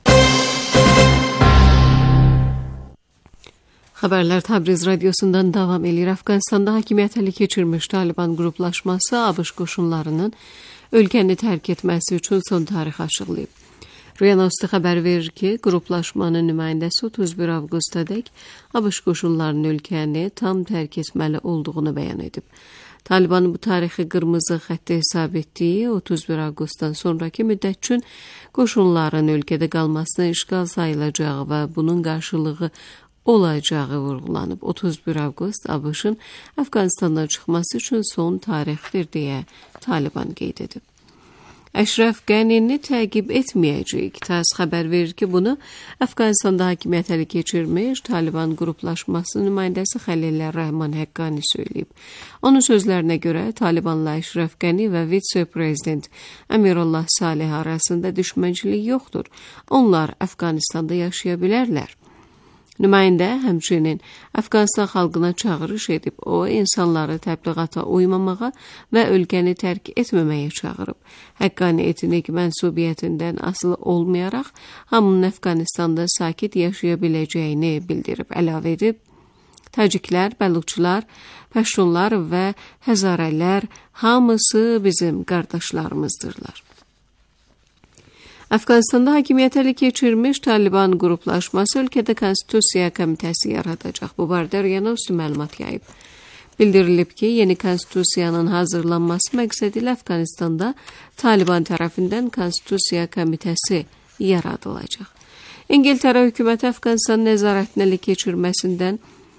Xəbərlər Təbriz radiosundan davam edir. Əfqanistanda hakimiyyət ələ keçirmiş Taliban qruplaşması ABŞ qoşunlarının ölkəni tərk etməsi üçün son tarix açıqlayıb. RIA Novosti xəbər verir ki, qruplaşmanın nümayəndəsi otuz bir avqustadək ABŞ qoşunlarının ölkəni tam tərk etməli olduğunu bəyan edib. Talibanın bu tarixi qırmızı xətti hesab etdiyi otuz bir avqustdan sonraki müddət üçün qoşunların ölkədə qalmasına işğal sayılacağı və bunun qarşılığı olacağı vurğulanıb. otuz bir avqust ABŞ-ın Əfqanistandan çıxması üçün son tarixdir deyə Taliban qeyd edib. Əşrəf Qənini təqib etməyəcək. TASS xəbər verir ki, bunu Əfqanistanda hakimiyyət ələ keçirmiş Taliban qruplaşmasının nümayəndəsi Xəlil Rəhman Həqqani söyləyib. Onun sözlərinə görə Talibanla Əşrəf Qəni və vitse-prezident Əmirullah Salih arasında düşmənçilik yoxdur. Onlar Əfqanistanda yaşaya bilərlər. Nümayəndə həmçinin Əfqanistan xalqına çağırış edib, o insanları təbliğata uymamağa və ölkəni tərk etməməyə çağırıb. Həqqani etnik mənsubiyyətindən asılı olmayaraq hamının Əfqanistanda sakit yaşaya biləcəyini bildirib, əlavə edib. Taciklər, Bəluçlar, Pəştunlar və Həzarələr hamısı bizim qardaşlarımızdırlar. Əfqanistanda hakimiyyət ələ keçirmiş Taliban qruplaşması ölkədə Konstitusiya Komitəsi yaradacaq. Bu barədə RIA Novosti məlumat yayıb. Bildirilib ki, yeni konstitusiyanın hazırlanması məqsədilə Əfqanistanda Taliban tərəfindən Konstitusiya Komitəsi yaradılacaq. İngiltərə hökuməti Əfqanistan nəzarətini ələ keçirməsindən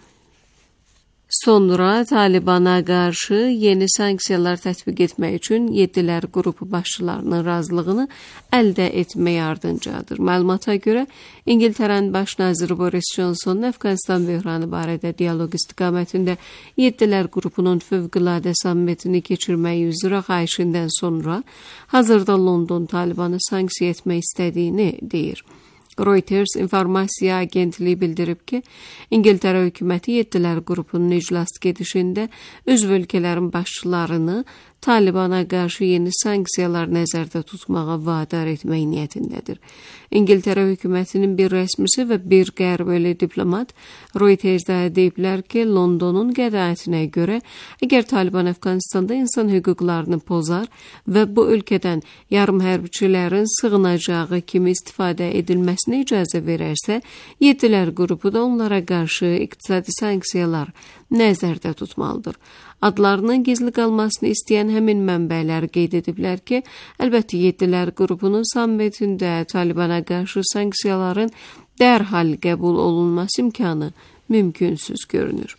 sonra Talibana qarşı yeni sanksiyalar tətbiq etmək üçün yeddilər qrupu başçılarının razılığını əldə etmək ardıncadır. Məlumata görə İngiltərənin baş naziri Boris Johnson Əfqanistan böhranı barədə dialoq istiqamətində yeddilər qrupunun fövqəladə sammitini keçirməyi üzrə xahişindən sonra hazırda London Talibanı sanksiya etmək istədiyini deyir. Reuters informasiya agentliyi bildirib ki, İngiltərə hökuməti yeddilər qrupunun iclas gedişində üzv ölkələrin başçılarını Talibana qarşı yeni sanksiyalar nəzərdə tutmağa vadar etmək niyyətindədir. İngiltərə hökumətinin bir rəsmisi və bir qərb diplomat Reuters'da deyiblər ki, Londonun qənaətinə görə əgər Taliban Əfqanistanda insan hüquqlarını pozar və bu ölkədən yarım hərbçilərin sığınacağı kimi istifadə edilməsinə icazə verərsə, yeddilər qrupu da onlara qarşı iqtisadi sanksiyalar nəzərdə tutmalıdır. Adlarının gizli qalmasını istəyən həmin mənbələr qeyd ediblər ki, əlbəttə yeddilər qrupunun sammitində Talibana qarşı sanksiyaların dərhal qəbul olunması imkanı mümkünsüz görünür.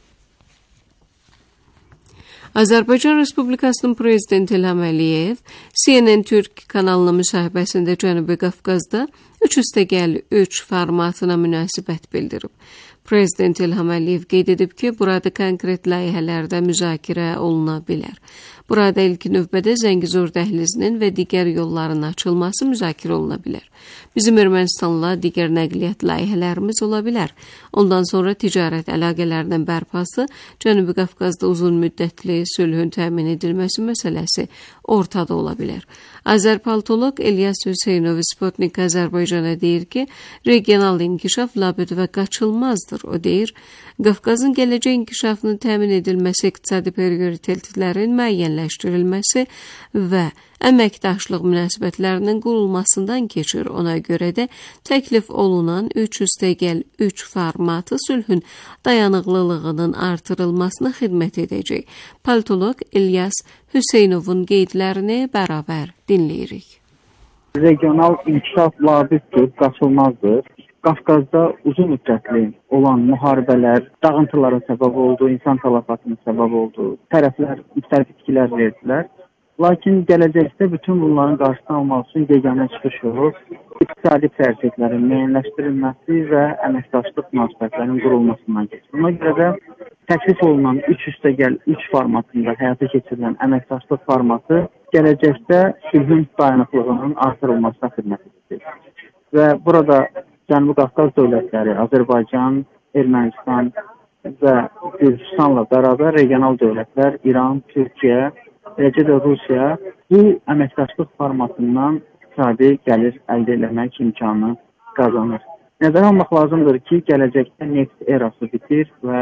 Azərbaycan Respublikasının prezidenti İlham Əliyev C N N Türk kanalına müsahibəsində Cənubi Qafqazda üç üstəgəl üç formatına münasibət bildirib. Prezident İlham Əliyev qeyd edib ki, burada konkret layihələrdə müzakirə oluna bilər. Burada ilk növbədə Zəngizur dəhlizinin və digər yolların açılması müzakirə oluna bilər. Bizim Ermənistanla digər nəqliyyat layihələrimiz ola bilər. Ondan sonra ticarət əlaqələrinin bərpası, Cənubi Qafqazda uzun müddətli sülhün təmin edilməsi məsələsi ortada ola bilər. Azərpolitoloq İlyas Hüseynov Sputnik Azərbaycana deyir ki, regional inkişaf labüd və qaçılmazdır. O deyir, Qafqazın gələcək inkişafının təmin edilməsi, iqtisadi prioritetlərin müəyyənləşdirilməsi və əməkdaşlıq münasibətlərinin qurulmasından keçir. Ona görə də təklif olunan üç üstəgəl üç formatı sülhün dayanıqlılığının artırılmasına xidmət edəcək. Politoloq İlyas Hüseynovun qeydlərini bərabər dinləyirik. Regional inkişaf labüddür, qaçılmazdır. Qafqazda uzun müddətli olan müharibələr, dağıntıların səbəb oldu, insan təlafatının səbəb oldu. Tərəflər müxtəlif itkilər verdilər. Lakin gələcəkdə bütün bunların qarşısını almaq üçün yeganə çıxış yolu iqtisadi prioritetlərin müəyyənləşdirilməsi və əməkdaşlıq münasibətlərinin qurulmasından keçir. Buna görə də təklif olunan üç üstəgəl üç formatında həyata keçirilən əməkdaşlıq formatı gələcəkdə sülhün dayanıqlığının artırılmasına xidmət edəcək. Və burada Cənubi Qafqaz dövlətləri, Azərbaycan, Ermənistan və Gürcüstanla bərabər regional dövlətlər, İran, Türkiyə, eləcə də Rusiya bu əməkdaşlıq formatından iqtisadi gəlir əldə etmək imkanı qazanır. Nəzərə almaq lazımdır ki, gələcəkdə neft erası bitir və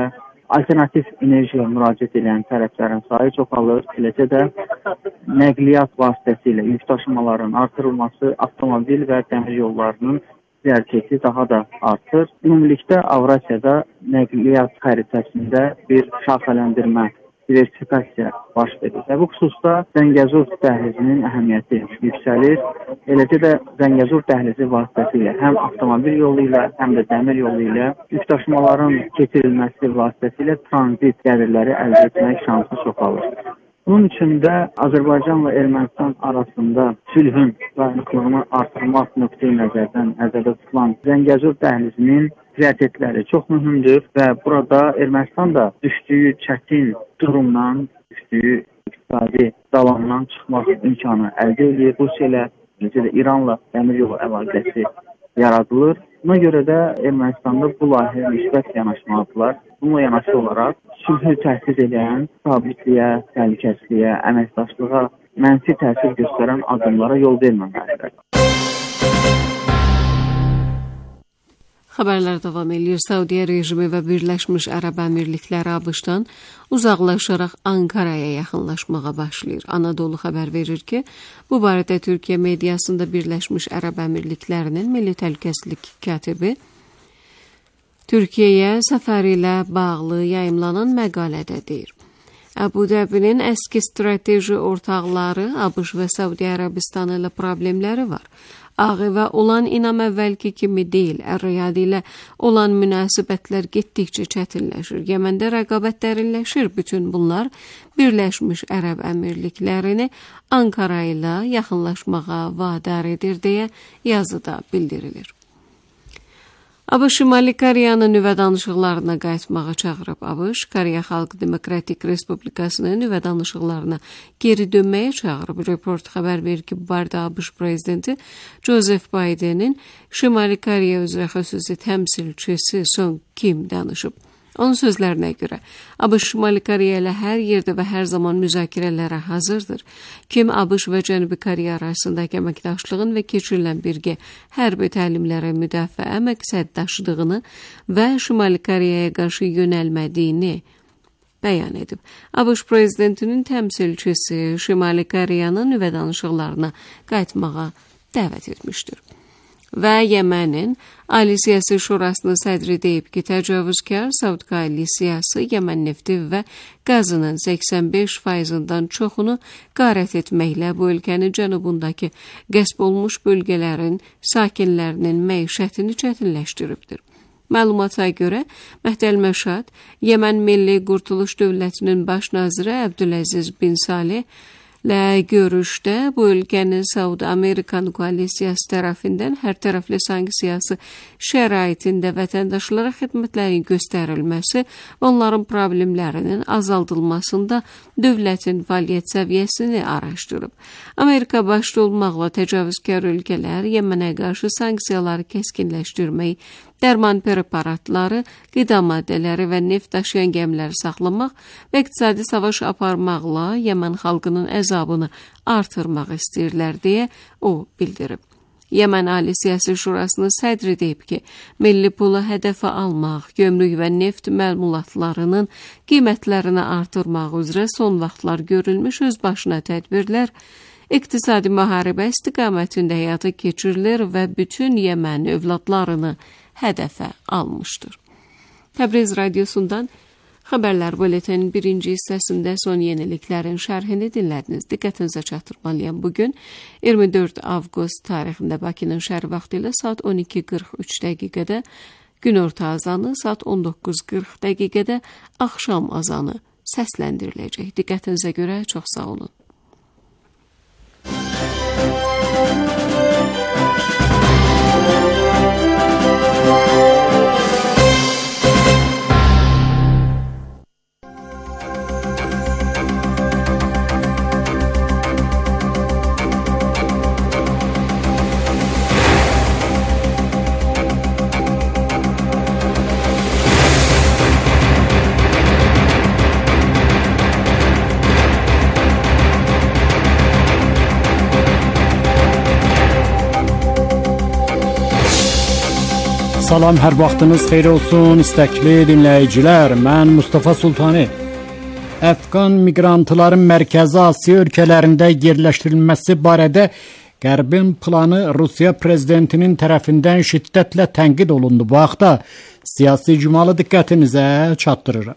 alternativ enerjiyə müraciət edən tərəflərin sayı çoxalır. Eləcə də nəqliyyat vasitəsilə yük daşımaların artırılması, avtomobil və dəmir yollarının hərəkəti daha da artır. Ümumilikdə Avrasiyada nəqliyyat xəritəsində bir şaxələndirmə, diversifikasiya baş verir. Və bu xüsusda Zəngəzur dəhlizinin əhəmiyyəti yüksəlir. Eləcə də Zəngəzur dəhlizi vasitəsilə həm avtomobil yolu ilə, həm də dəmir yolu ilə yük daşımaların keçirilməsi vasitəsilə tranzit gəlirləri əldə etmək şansı çoxalır. Bunun üçün də Azərbaycanla Ermənistan arasında sülhün dayanıqlığını artırmaq nöqteyi nəzərdən nəzərdə tutulan Zəngəzur dəhlizinin prioritetləri çox mühümdür və burada Ermənistan da düşdüyü çətin durumdan, düşdüyü iqtisadi dalandan çıxmaq imkanı əldə edir. Rusiya ilə, necə də İranla dəmir yolu əlaqəsi yaradılır. Buna görə də Ermənistanda bu layihəyə müsbət yanaşmalıdırlar. Bununla yanaşı olaraq sülhü təhdid edən sabitliyə, təhlükəsizliyə, əməkdaşlığa mənfi təsir göstərən addımlara yol verməməlidir. Xəbərlər davam edir. Saudiya rejimi və Birləşmiş Ərəb Əmirlikləri ABŞ-dan uzaqlaşaraq Ankaraya yaxınlaşmağa başlayır. Anadolu xəbər verir ki, bu barədə Türkiyə mediasında Birləşmiş Ərəb Əmirliklərinin Milli Təhlükəsizlik katibi Türkiyəyə səfəri ilə bağlı yayımlanan məqalədə deyir. Əbu Dəbinin əski strateji ortaqları ABŞ və Saudiya Ərəbistanı ilə problemləri var. Ağ Evə olan inam əvvəlki kimi deyil, Əl-Riyad ilə olan münasibətlər getdikcə çətinləşir. Yəməndə rəqabət dərinləşir. Bütün bunlar Birləşmiş Ərəb Əmirliklərini Ankara ilə yaxınlaşmağa vadar edir deyə yazıda bildirilir. ABŞ Şimali Koreyanı nüvə danışıqlarına qayıtmağa çağırıb. ABŞ, Koreya Xalq Demokratik Respublikasının nüvə danışıqlarına geri dönməyə çağırıb. Report xəbər verir ki, bu barədə ABŞ prezidenti Joseph Bidenin Şimali Koreya üzrə xüsusi təmsilçisi Song Kim danışıb. Onun sözlərinə görə, ABŞ Şimali Koreya ilə hər yerdə və hər zaman müzakirələrə hazırdır. Kim ABŞ və Cənubi Koreya arasındakı əməkdaşlığın və keçirilən birgə hərbi təlimlərə müdafiə məqsəd daşıdığını və Şimali Koreyaya qarşı yönəlmədiyini bəyan edib. ABŞ prezidentinin təmsilçisi Şimali Koreyanın nüvə danışıqlarına qayıtmağa dəvət etmişdir. Və Yəmənin Ali Siyasi Şurasının sədri deyib ki, təcavüzkar Saud koalisiyası Yəmən nefti və qazının səksən beş faizindən çoxunu qarət etməklə bu ölkənin cənubundakı qəsb olmuş bölgələrin sakinlərinin məişətini çətinləşdiribdir. Məlumata görə, Məhdəl Məşad, Yəmən Milli Qurtuluş Dövlətinin baş naziri Əbdüləziz bin Salih ilə görüşdə bu ölkənin Saudi-Amerikan koalisiyası tərəfindən hər tərəfli sanksiyası şəraitində vətəndaşlara xidmətlərin göstərilməsi və onların problemlərinin azaldılmasında dövlətin fəaliyyət səviyyəsini araşdırıb. Amerika başda olmaqla təcavüzkar ölkələr Yəmənə qarşı sanksiyaları kəskinləşdirməyi, dərman preparatları, qida maddələri və neft daşıyan gəmiləri saxlamaq və iqtisadi savaş aparmaqla Yəmən xalqının əzabını artırmaq istəyirlər deyə o bildirib. Yəmən Ali Siyasi Şurasının sədri deyib ki, milli pulu hədəfə almaq, gömrük və neft məmulatlarının qiymətlərini artırmaq üzrə son vaxtlar görülmüş özbaşına tədbirlər iqtisadi müharibə istiqamətində həyata keçirilir və bütün Yəmən övladlarını hədəfə almışdır. Təbriz radiosundan xəbərlər buletenin birinci hissəsində son yeniliklərin şərhini dinlədiniz. Diqqətinizə çatdırmalıyam. Bugün iyirmi dörd avqust tarixində Bakının şəhər vaxtı ilə saat on iki qırx üç dəqiqədə, günorta azanı saat on doqquz qırx dəqiqədə, axşam azanı səsləndiriləcək. Diqqətinizə görə çox sağ olun. salam, hər vaxtınız xeyir olsun istəkli dinləyicilər. Mən Mustafa Sultani. Əfqan miqrantların Mərkəzi Asiya ölkələrində yerləşdirilməsi barədə Qərbin planı Rusiya prezidentinin tərəfindən şiddətlə tənqid olundu. Bu haqda siyasi icmalı diqqətinizə çatdırıram.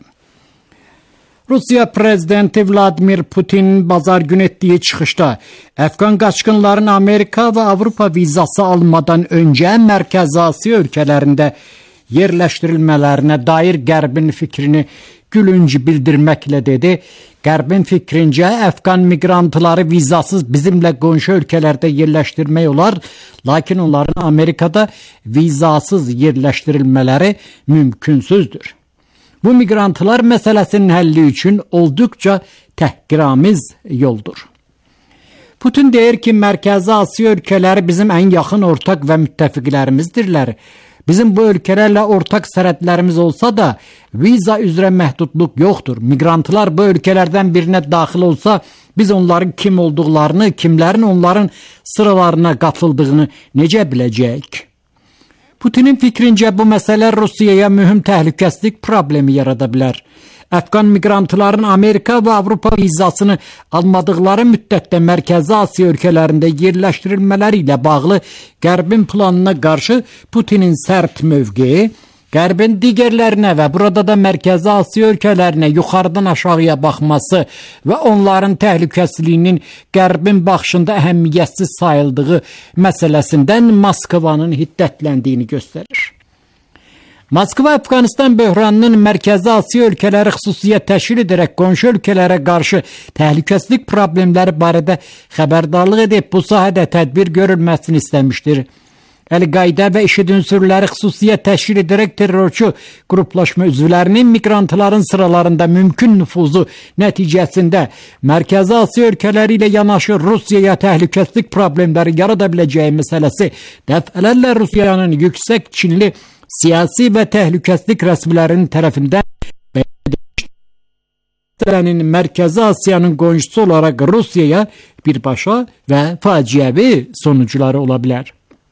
Rusiya prezidenti Vladimir Putin bazar gün etdiyi çıxışda Əfqan qaçqınların Amerika və Avropa vizası almadan öncə Mərkəzi Asiya ölkələrində yerləşdirilmələrinə dair Qərbin fikrini gülünc bildirməklə dedi. Qərbin fikrincə Əfqan miqrantları vizasız bizimlə qonşu ölkələrdə yerləşdirmək olar, lakin onların Amerikada vizasız yerləşdirilmələri mümkünsüzdür. Bu miqrantlar məsələsinin həlli üçün olduqca təhqiramiz yoldur. Putin deyir ki, Mərkəzi Asiya ölkələri bizim ən yaxın ortaq və müttəfiqlərimizdirlər. Bizim bu ölkələrlə ortaq sərhədlərimiz olsa da viza üzrə məhdudluq yoxdur. Miqrantlar bu ölkələrdən birinə daxil olsa, biz onların kim olduqlarını, kimlərin onların sıralarına qatıldığını necə biləcəyik? Putinin fikrincə bu məsələ Rusiyaya mühüm təhlükəsizlik problemi yarada bilər. Əfqan miqrantların Amerika və Avropa vizasını almadıqları müddətdə Mərkəzi Asiya ölkələrində yerləşdirilmələri ilə bağlı Qərbin planına qarşı Putinin sərt mövqeyi, Qərbin digərlərinə və burada da Mərkəzi Asiya ölkələrinə yuxarıdan aşağıya baxması və onların təhlükəsizliyinin Qərbin baxışında əhəmiyyətsiz sayıldığı məsələsindən Moskvanın hiddətləndiyini göstərir. Moskva Əfqanistan böhranının Mərkəzi Asiya ölkələri xüsusiyyət təşkil edərək qonşu ölkələrə qarşı təhlükəsizlik problemləri barədə xəbərdarlıq edib bu sahədə tədbir görülməsini istəmişdir. Əl-Qayda və IŞİD ünsürləri xüsusiyyət təşkil edərək terrorçu qruplaşma üzvlərinin miqrantların sıralarında mümkün nüfuzu nəticəsində Mərkəzi Asiya ölkələri ilə yanaşı Rusiyaya təhlükəsizlik problemləri yarada biləcəyi məsələsi dəfələrlə Rusiyanın yüksək Çinli siyasi və təhlükəsizlik rəsmilərinin tərəfindən məsələnin Mərkəzi Asiyanın qonşusu olaraq Rusiyaya birbaşa və faciəvi sonuçları ola bilər.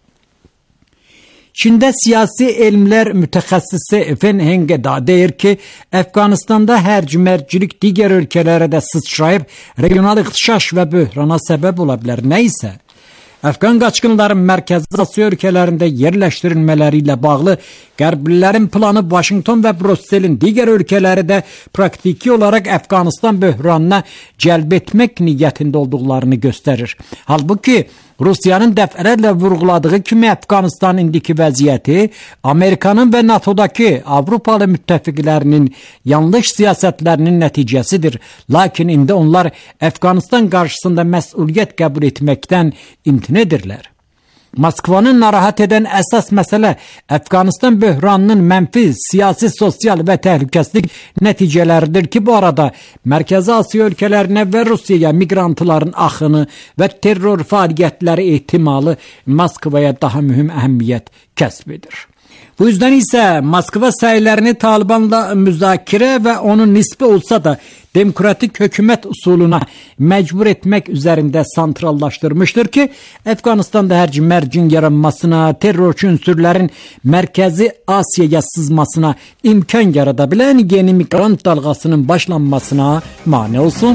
Çində siyasi elmlər mütəxəssisi Fen Hengeda deyir ki, Əfqanistanda hərc-mərcilik digər ölkələrə də sıçrayıb regional ixtişaş və böhrana səbəb ola bilər. Nə isə Əfqan qaçqınların Mərkəzi Asiya ölkələrində yerləşdirilmələri ilə bağlı Qərblilərin planı Vaşinqton və Brüsselin digər ölkələri də praktiki olaraq Əfqanistan böhranına cəlb etmək niyyətində olduqlarını göstərir. Halbuki Rusiyanın dəfələrlə vurğuladığı kimi Əfqanistanın indiki vəziyyəti Amerikanın və NATO'dakı Avropalı müttəfiqlərinin yanlış siyasətlərinin nəticəsidir. Lakin indi onlar Əfqanistan qarşısında məsuliyyət qəbul etməkdən imtina edirlər. Moskvanın narahat edən əsas məsələ Əfqanistan böhranının mənfi siyasi, sosial və təhlükəsizlik nəticələridir ki, bu arada Mərkəzi Asiya ölkələrinə və Rusiyaya miqrantların axını və terror fəaliyyətləri ehtimalı Moskvaya daha mühüm əhəmiyyət kəsb edir. Bu yüzden isə Moskva səylərini Talibanla müzakirə və onun nisbi olsa da demokratik hökumət usuluna məcbur etmək üzərində santrallaşdırmışdır ki, Əfqanistanda hərc-mərcin yaranmasına, terrorçu ünsürlərin Mərkəzi Asiyaya sızmasına imkan yarada bilən yeni miqrant dalğasının başlanmasına mane olsun.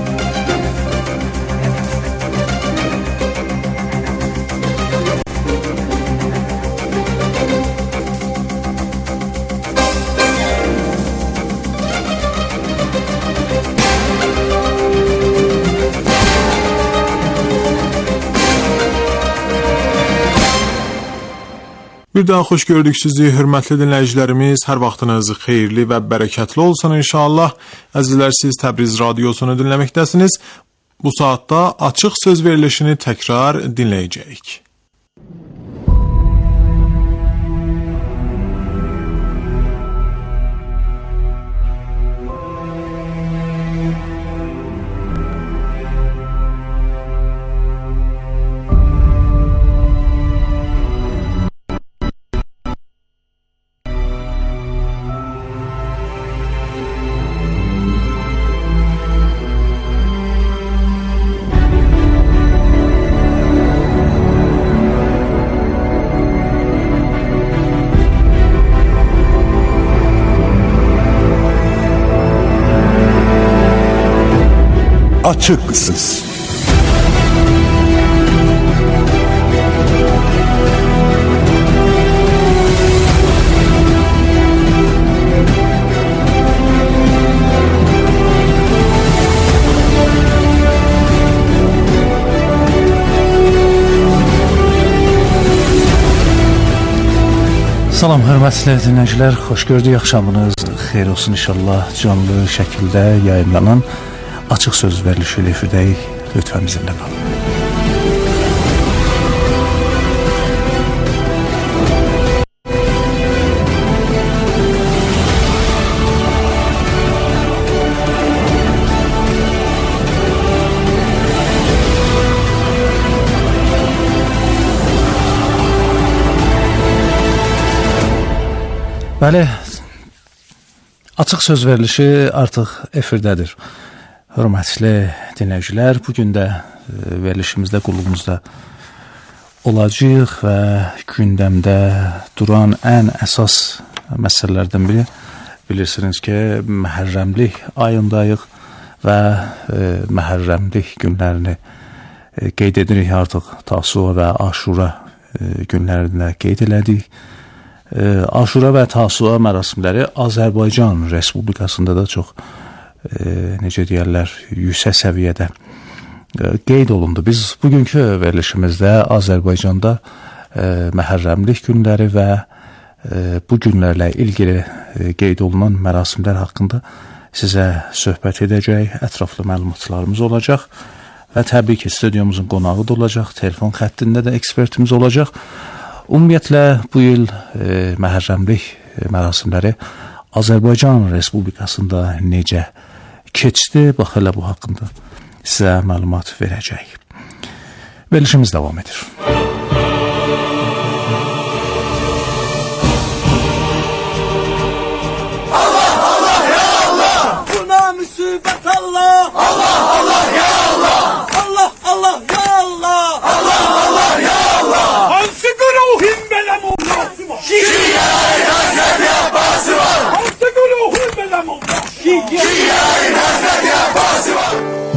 Bir daha xoş gördük sizi, hörmətli dinləyicilərimiz. Hər vaxtınız xeyirli və bərəkətli olsun inşallah. Əzizlər, siz Təbriz radiosunu dinləməkdəsiniz. Bu saatda açıq söz verilişini təkrar dinləyəcəyik. Açık Söz. Salam hörmətli dinləyicilər, xoş gördük, axşamınız xeyir olsun inşallah. Canlı şəkildə yayımlanan Açıq Söz verilişi ilə efirdəyik. Lütfən bizimlə qalın. Bəli, Açıq Söz verilişi artıq efirdədir. Hörmətli dinləyicilər, bugün də verilişimizdə, qulluğumuzda olacaq və gündəmdə duran ən əsas məsələlərdən biri, bilirsiniz ki, Məhərrəmlik ayındayıq və e, Məhərrəmlik günlərini e, qeyd edirik artıq. Tasua və Aşura e, günlərində qeyd elədik. Aşura və Tasua mərasimləri Azərbaycan Respublikasında da çox, e, necə deyərlər, yüksək səviyyədə e, qeyd olundu. Biz bugünkü verilişimizdə Azərbaycanda e, Məhərrəmlik günləri və e, bu günlərlə ilgili e, qeyd olunan mərasimlər haqqında sizə söhbət edəcək, ətraflı məlumatlarımız olacaq və təbii ki, studiyomuzun qonağı da olacaq, telefon xəttində də ekspertimiz olacaq. Ümumiyyətlə, bu il e, Məhərrəmlik e, mərasimləri Azərbaycan Respublikasında necə keçdi, bax elə bu haqqında sizə məlumat verəcək. Verilişimiz davam edir. Allah Allah ya Allah, buna müsibət Allah. Allah Allah ya Allah, Allah Allah ya Allah, Allah Allah ya Allah. Hansı güruhin belə muhlasım var? Şiir Hazret Abbası var. Hansı güruhin belə muhlasım var? Şiir Hazret Abbası var.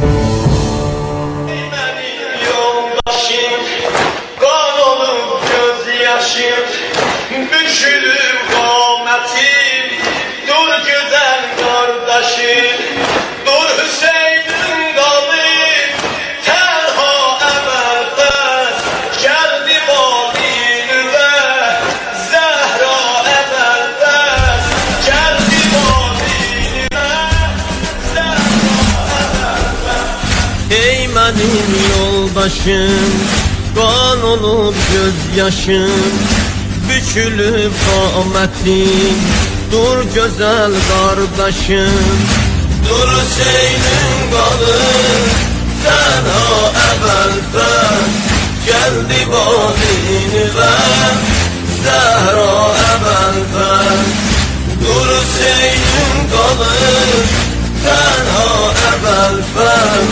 Benim yoldaşım, kan olup gözyaşım, bükülüp qamətim, dur güzel kardeşim, dur Hüseyin'in qalib, tenha əməlfəz, gəldi vadinüvə, Zəhra əməlfəz, gəldi vadinüvə, Zəhra əməlfəz. Ey mənim yoldaşım, qan olub gözyaşım, bükülüb qamətim, dur gözəl qardaşım, dur Hüseynin qalıb, tənha əvvəlfəz, gəldi vadinüvə, Zəhra əvvəlfəz, dur Hüseynin qalıb, tənha əvvəlfəz.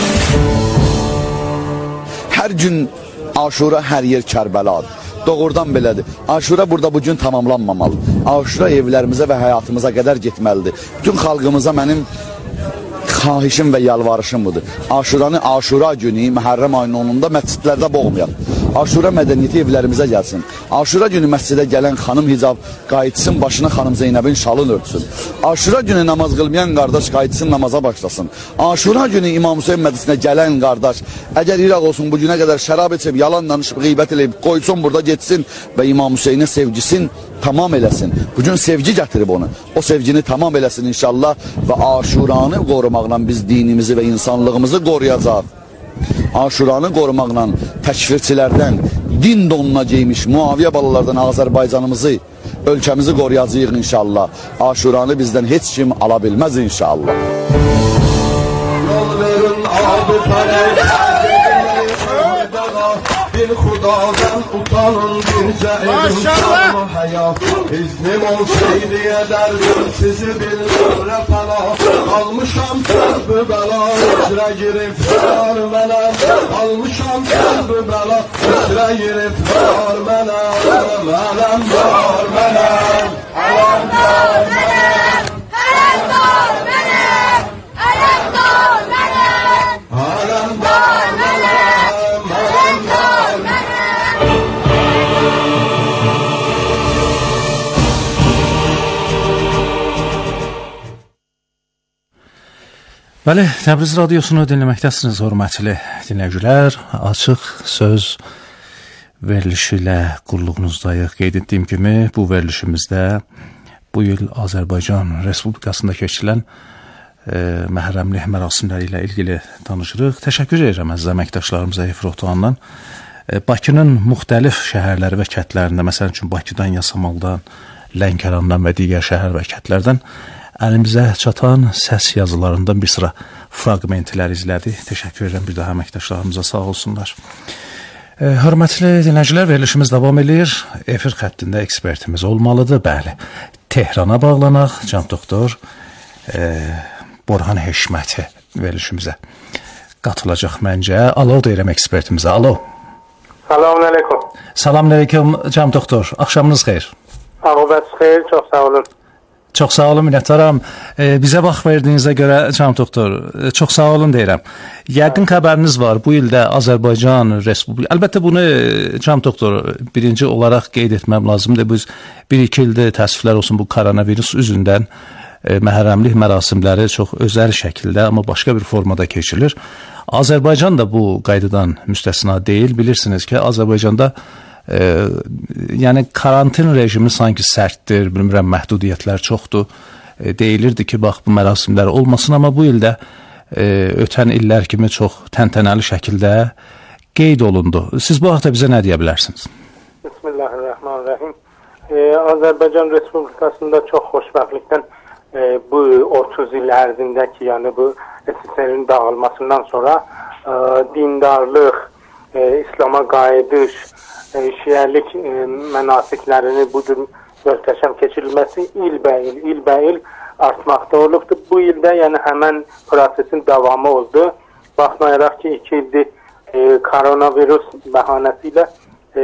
Hər gün Aşura, hər yer Kərbəladır. Doğrudan belədir. Aşura burada bugün tamamlanmamalı. Aşura evlərimizə və həyatımıza qədər getməlidir. Bütün xalqımıza mənim xahişim və yalvarışım budur. Aşuranı Aşura günü, Məhərrəm ayının onunda məscidlərdə boğmayaq. Aşura mədəniyyəti evlərimizə gəlsin. Aşura günü məscidə gələn xanım hicab qayıtsın, başına xanım Zeynəbin şalını örtsün. Aşura günü namaz qılmayan qardaş qayıtsın, namaza başlasın. Aşura günü İmam Hüseyin məclisinə gələn qardaş, əgər İraq olsun, bu günə qədər şərab içib, yalan danışıb, qeybət eləyib, qoysun burada getsin və İmam Hüseyinə sevgisin tamam eləsin. Bugün sevgi gətirib onu. O sevgini tamam eləsin inşallah və Aşuranı qorumaqla biz dinimizi və insanlığımızı qoruyacaq. Aşuranı qorumaqla təkfirçilərdən, din donuna geymiş Muaviyə balalardan Azərbaycanımızı, ölkəmizi qoruyacağıq inşallah. Aşuranı bizdən heç kim ala bilməz inşallah. Yol verin abi fərək, bir xudadan utanın, bircə evin sarma həyat. İznim olsaydı edərdim sizi bilmərə fəna. Almışam sərbü bəla, içrə girib var mənəm. Almışam sərbü bəla, içrə girib var mənəm. Mənəm var mənəm, ələm var mənəm, ələm var mənəm, ələm var mənəm. Bəli, Təbriz radiosunu dinləməkdəsiniz, hörmətli dinləyicilər. Açıq söz verilişi ilə qulluğunuzdayıq. Qeyd etdiyim kimi, bu verilişimizdə bu il Azərbaycan Respublikasında keçirilən e, məhrəmlik mərasimləri ilə ilgili danışırıq. Təşəkkür edirəm əziz əməkdaşlarımıza efir otuğandan. E, Bakının müxtəlif şəhərləri və kətlərində, məsələn üçün Bakıdan, Yasamaldan, Lənkərandan və digər şəhər və kətlərdən əlimizə çatan səs yazılarından bir sıra fraqmentlər izlədik. Təşəkkür edirəm bir daha əməkdaşlarımıza, sağ olsunlar. E, hörmətli dinləyicilər, verilişimiz davam edir. Efir xəttində ekspertimiz olmalıdır. Bəli, Tehrana bağlanaq. Can doktor e, Borhan Heşməti verilişimizə qatılacaq məncə. Alo deyirəm ekspertimizə. Alo. Selamun aleyküm. Selamun aleyküm Can doktor. Axşamınız xeyir. Ağabət xeyir, çox sağ olun. Çox sağ olun, minnətdaram. E, bizə vaxt verdiyinizə görə Can doktor, e, çox sağ olun deyirəm. Yəqin xəbəriniz var, bu ildə Azərbaycan Respublikası. Əlbəttə bunu Can doktor birinci olaraq qeyd etməm lazımdır. Biz bir-iki ildə təəssüflər olsun bu koronavirus üzündən e, məhrəmlik mərasimləri çox özəl şəkildə, amma başqa bir formada keçirilir. Azərbaycan da bu qaydadan müstəsna deyil. Bilirsiniz ki, Azərbaycanda E, yəni karantin rejimi sanki sərtdir, bilmirəm, məhdudiyyətlər çoxdur. E, deyilirdi ki, bax bu mərasimlər olmasın, amma bu ildə e, ötən illər kimi çox təntənəli şəkildə qeyd olundu. Siz bu haqda bizə nə deyə bilərsiniz? Bismillahirrahmanirrahim. E, Azərbaycan Respublikasında çox xoşbəxtlikdən e, bu otuz il ərzindəki, yəni bu S S R-in dağılmasından sonra e, dindarlıq, e, İslama qayıdış, şiəlik e, mənasiklərini bu cür möhtəşəm keçirilməsi ilbəil, ilbəil artmaqda olubdur. Bu ildə yəni həmən prosesin davamı oldu. Baxmayaraq ki, iki ildir e, koronavirus bəhanəsi ilə e,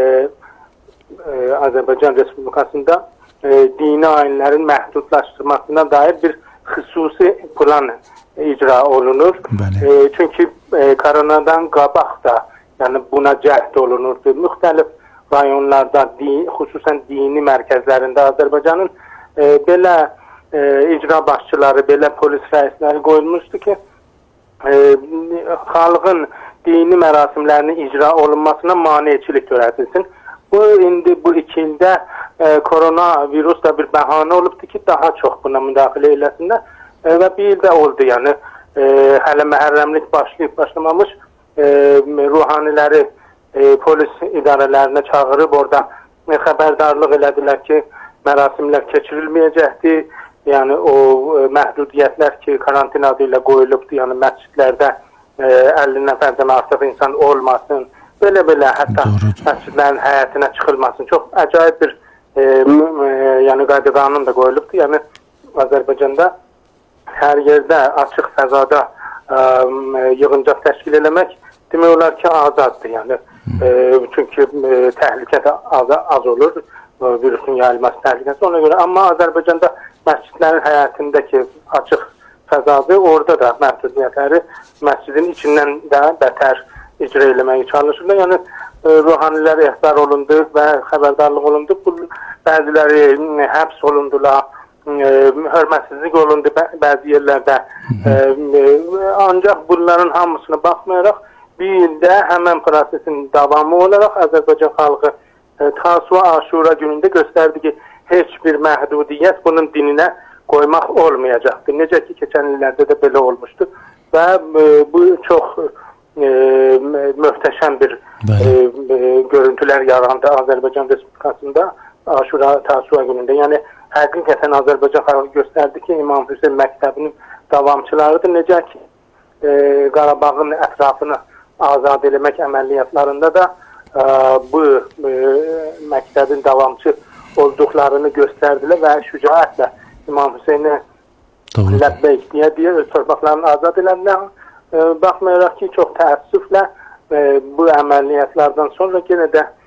e, Azərbaycan Respublikasında e, dini ayinlərin məhdudlaşdırmasına dair bir xüsusi plan icra olunur. E, çünki e, koronadan qabaq da yəni buna cəhd olunurdu. Müxtəlif rayonlarda, din, xüsusən dini mərkəzlərində Azərbaycanın e, belə e, icra başçıları, belə polis rəisləri qoyulmuşdu ki, e, xalqın dini mərasimlərinin icra olunmasına maneçilik törədilsin. Bu, indi bu iki ildə e, koronavirus da bir bəhanə olubdu ki, daha çox buna müdaxilə eləsinlər e, və bir ildə oldu, yəni e, hələ məhərrəmlik başlayıb başlamamış E, ruhaniləri e, polis idarələrinə çağırıb orada e, xəbərdarlıq elədilər ki, mərasimlər keçirilməyəcəkdir. Yəni o e, məhdudiyyətlər ki, karantina adı ilə qoyulubdur, yəni məscidlərdə e, əlli nəfərdən artıq insan olmasın, belə-belə, hətta məscidlərin həyətinə çıxılmasın. Çox acayip bir e, e, yəni qayda-qanun da qoyulubdur. Yəni Azərbaycanda hər yerdə açıq fəzada ə, yığıncaq təşkil eləmək demək olar ki, azaddır. Yəni, e, çünki e, təhlükə də az, az olur, e, virusun yayılması təhlükəsi ona görə. Amma Azərbaycanda məscidlərin həyətindəki açıq fəzadır, orada da məhdudiyyətləri məscidin içindən də bətər icra eləməyə çalışırlar. Yəni, e, ruhanilər ehbar olundu və xəbərdarlıq olundu. Bu, bəziləri e, həbs olundular, e, hörmətsizlik olundu bə bəzi yerlərdə. E, e, ancaq bunların hamısına baxmayaraq, bir ildə həmən prosesin davamı olaraq Azərbaycan xalqı e, Tasua Aşura günündə göstərdi ki, heç bir məhdudiyyət bunun dininə qoymaq olmayacaqdır. Necə ki, keçən illərdə də belə olmuşdu və e, bu çox e, möhtəşəm bir e, e, görüntülər yarandı Azərbaycan Respublikasında Aşura Tasua günündə. Yəni, həqiqətən Azərbaycan xalqı göstərdi ki, İmam Hüseyin məktəbinin davamçılarıdır. Necə ki, e, Qarabağın ətrafını azad eləmək əməliyyatlarında da ə, bu ə, məktəbin davamçı olduqlarını göstərdilər və şücaətlə İmam Hüseyni ləbbeyk deyə deyə öz torpaqlarını azad elədilər. Baxmayaraq ki, çox təəssüflə ə, bu əməliyyatlardan sonra yenə də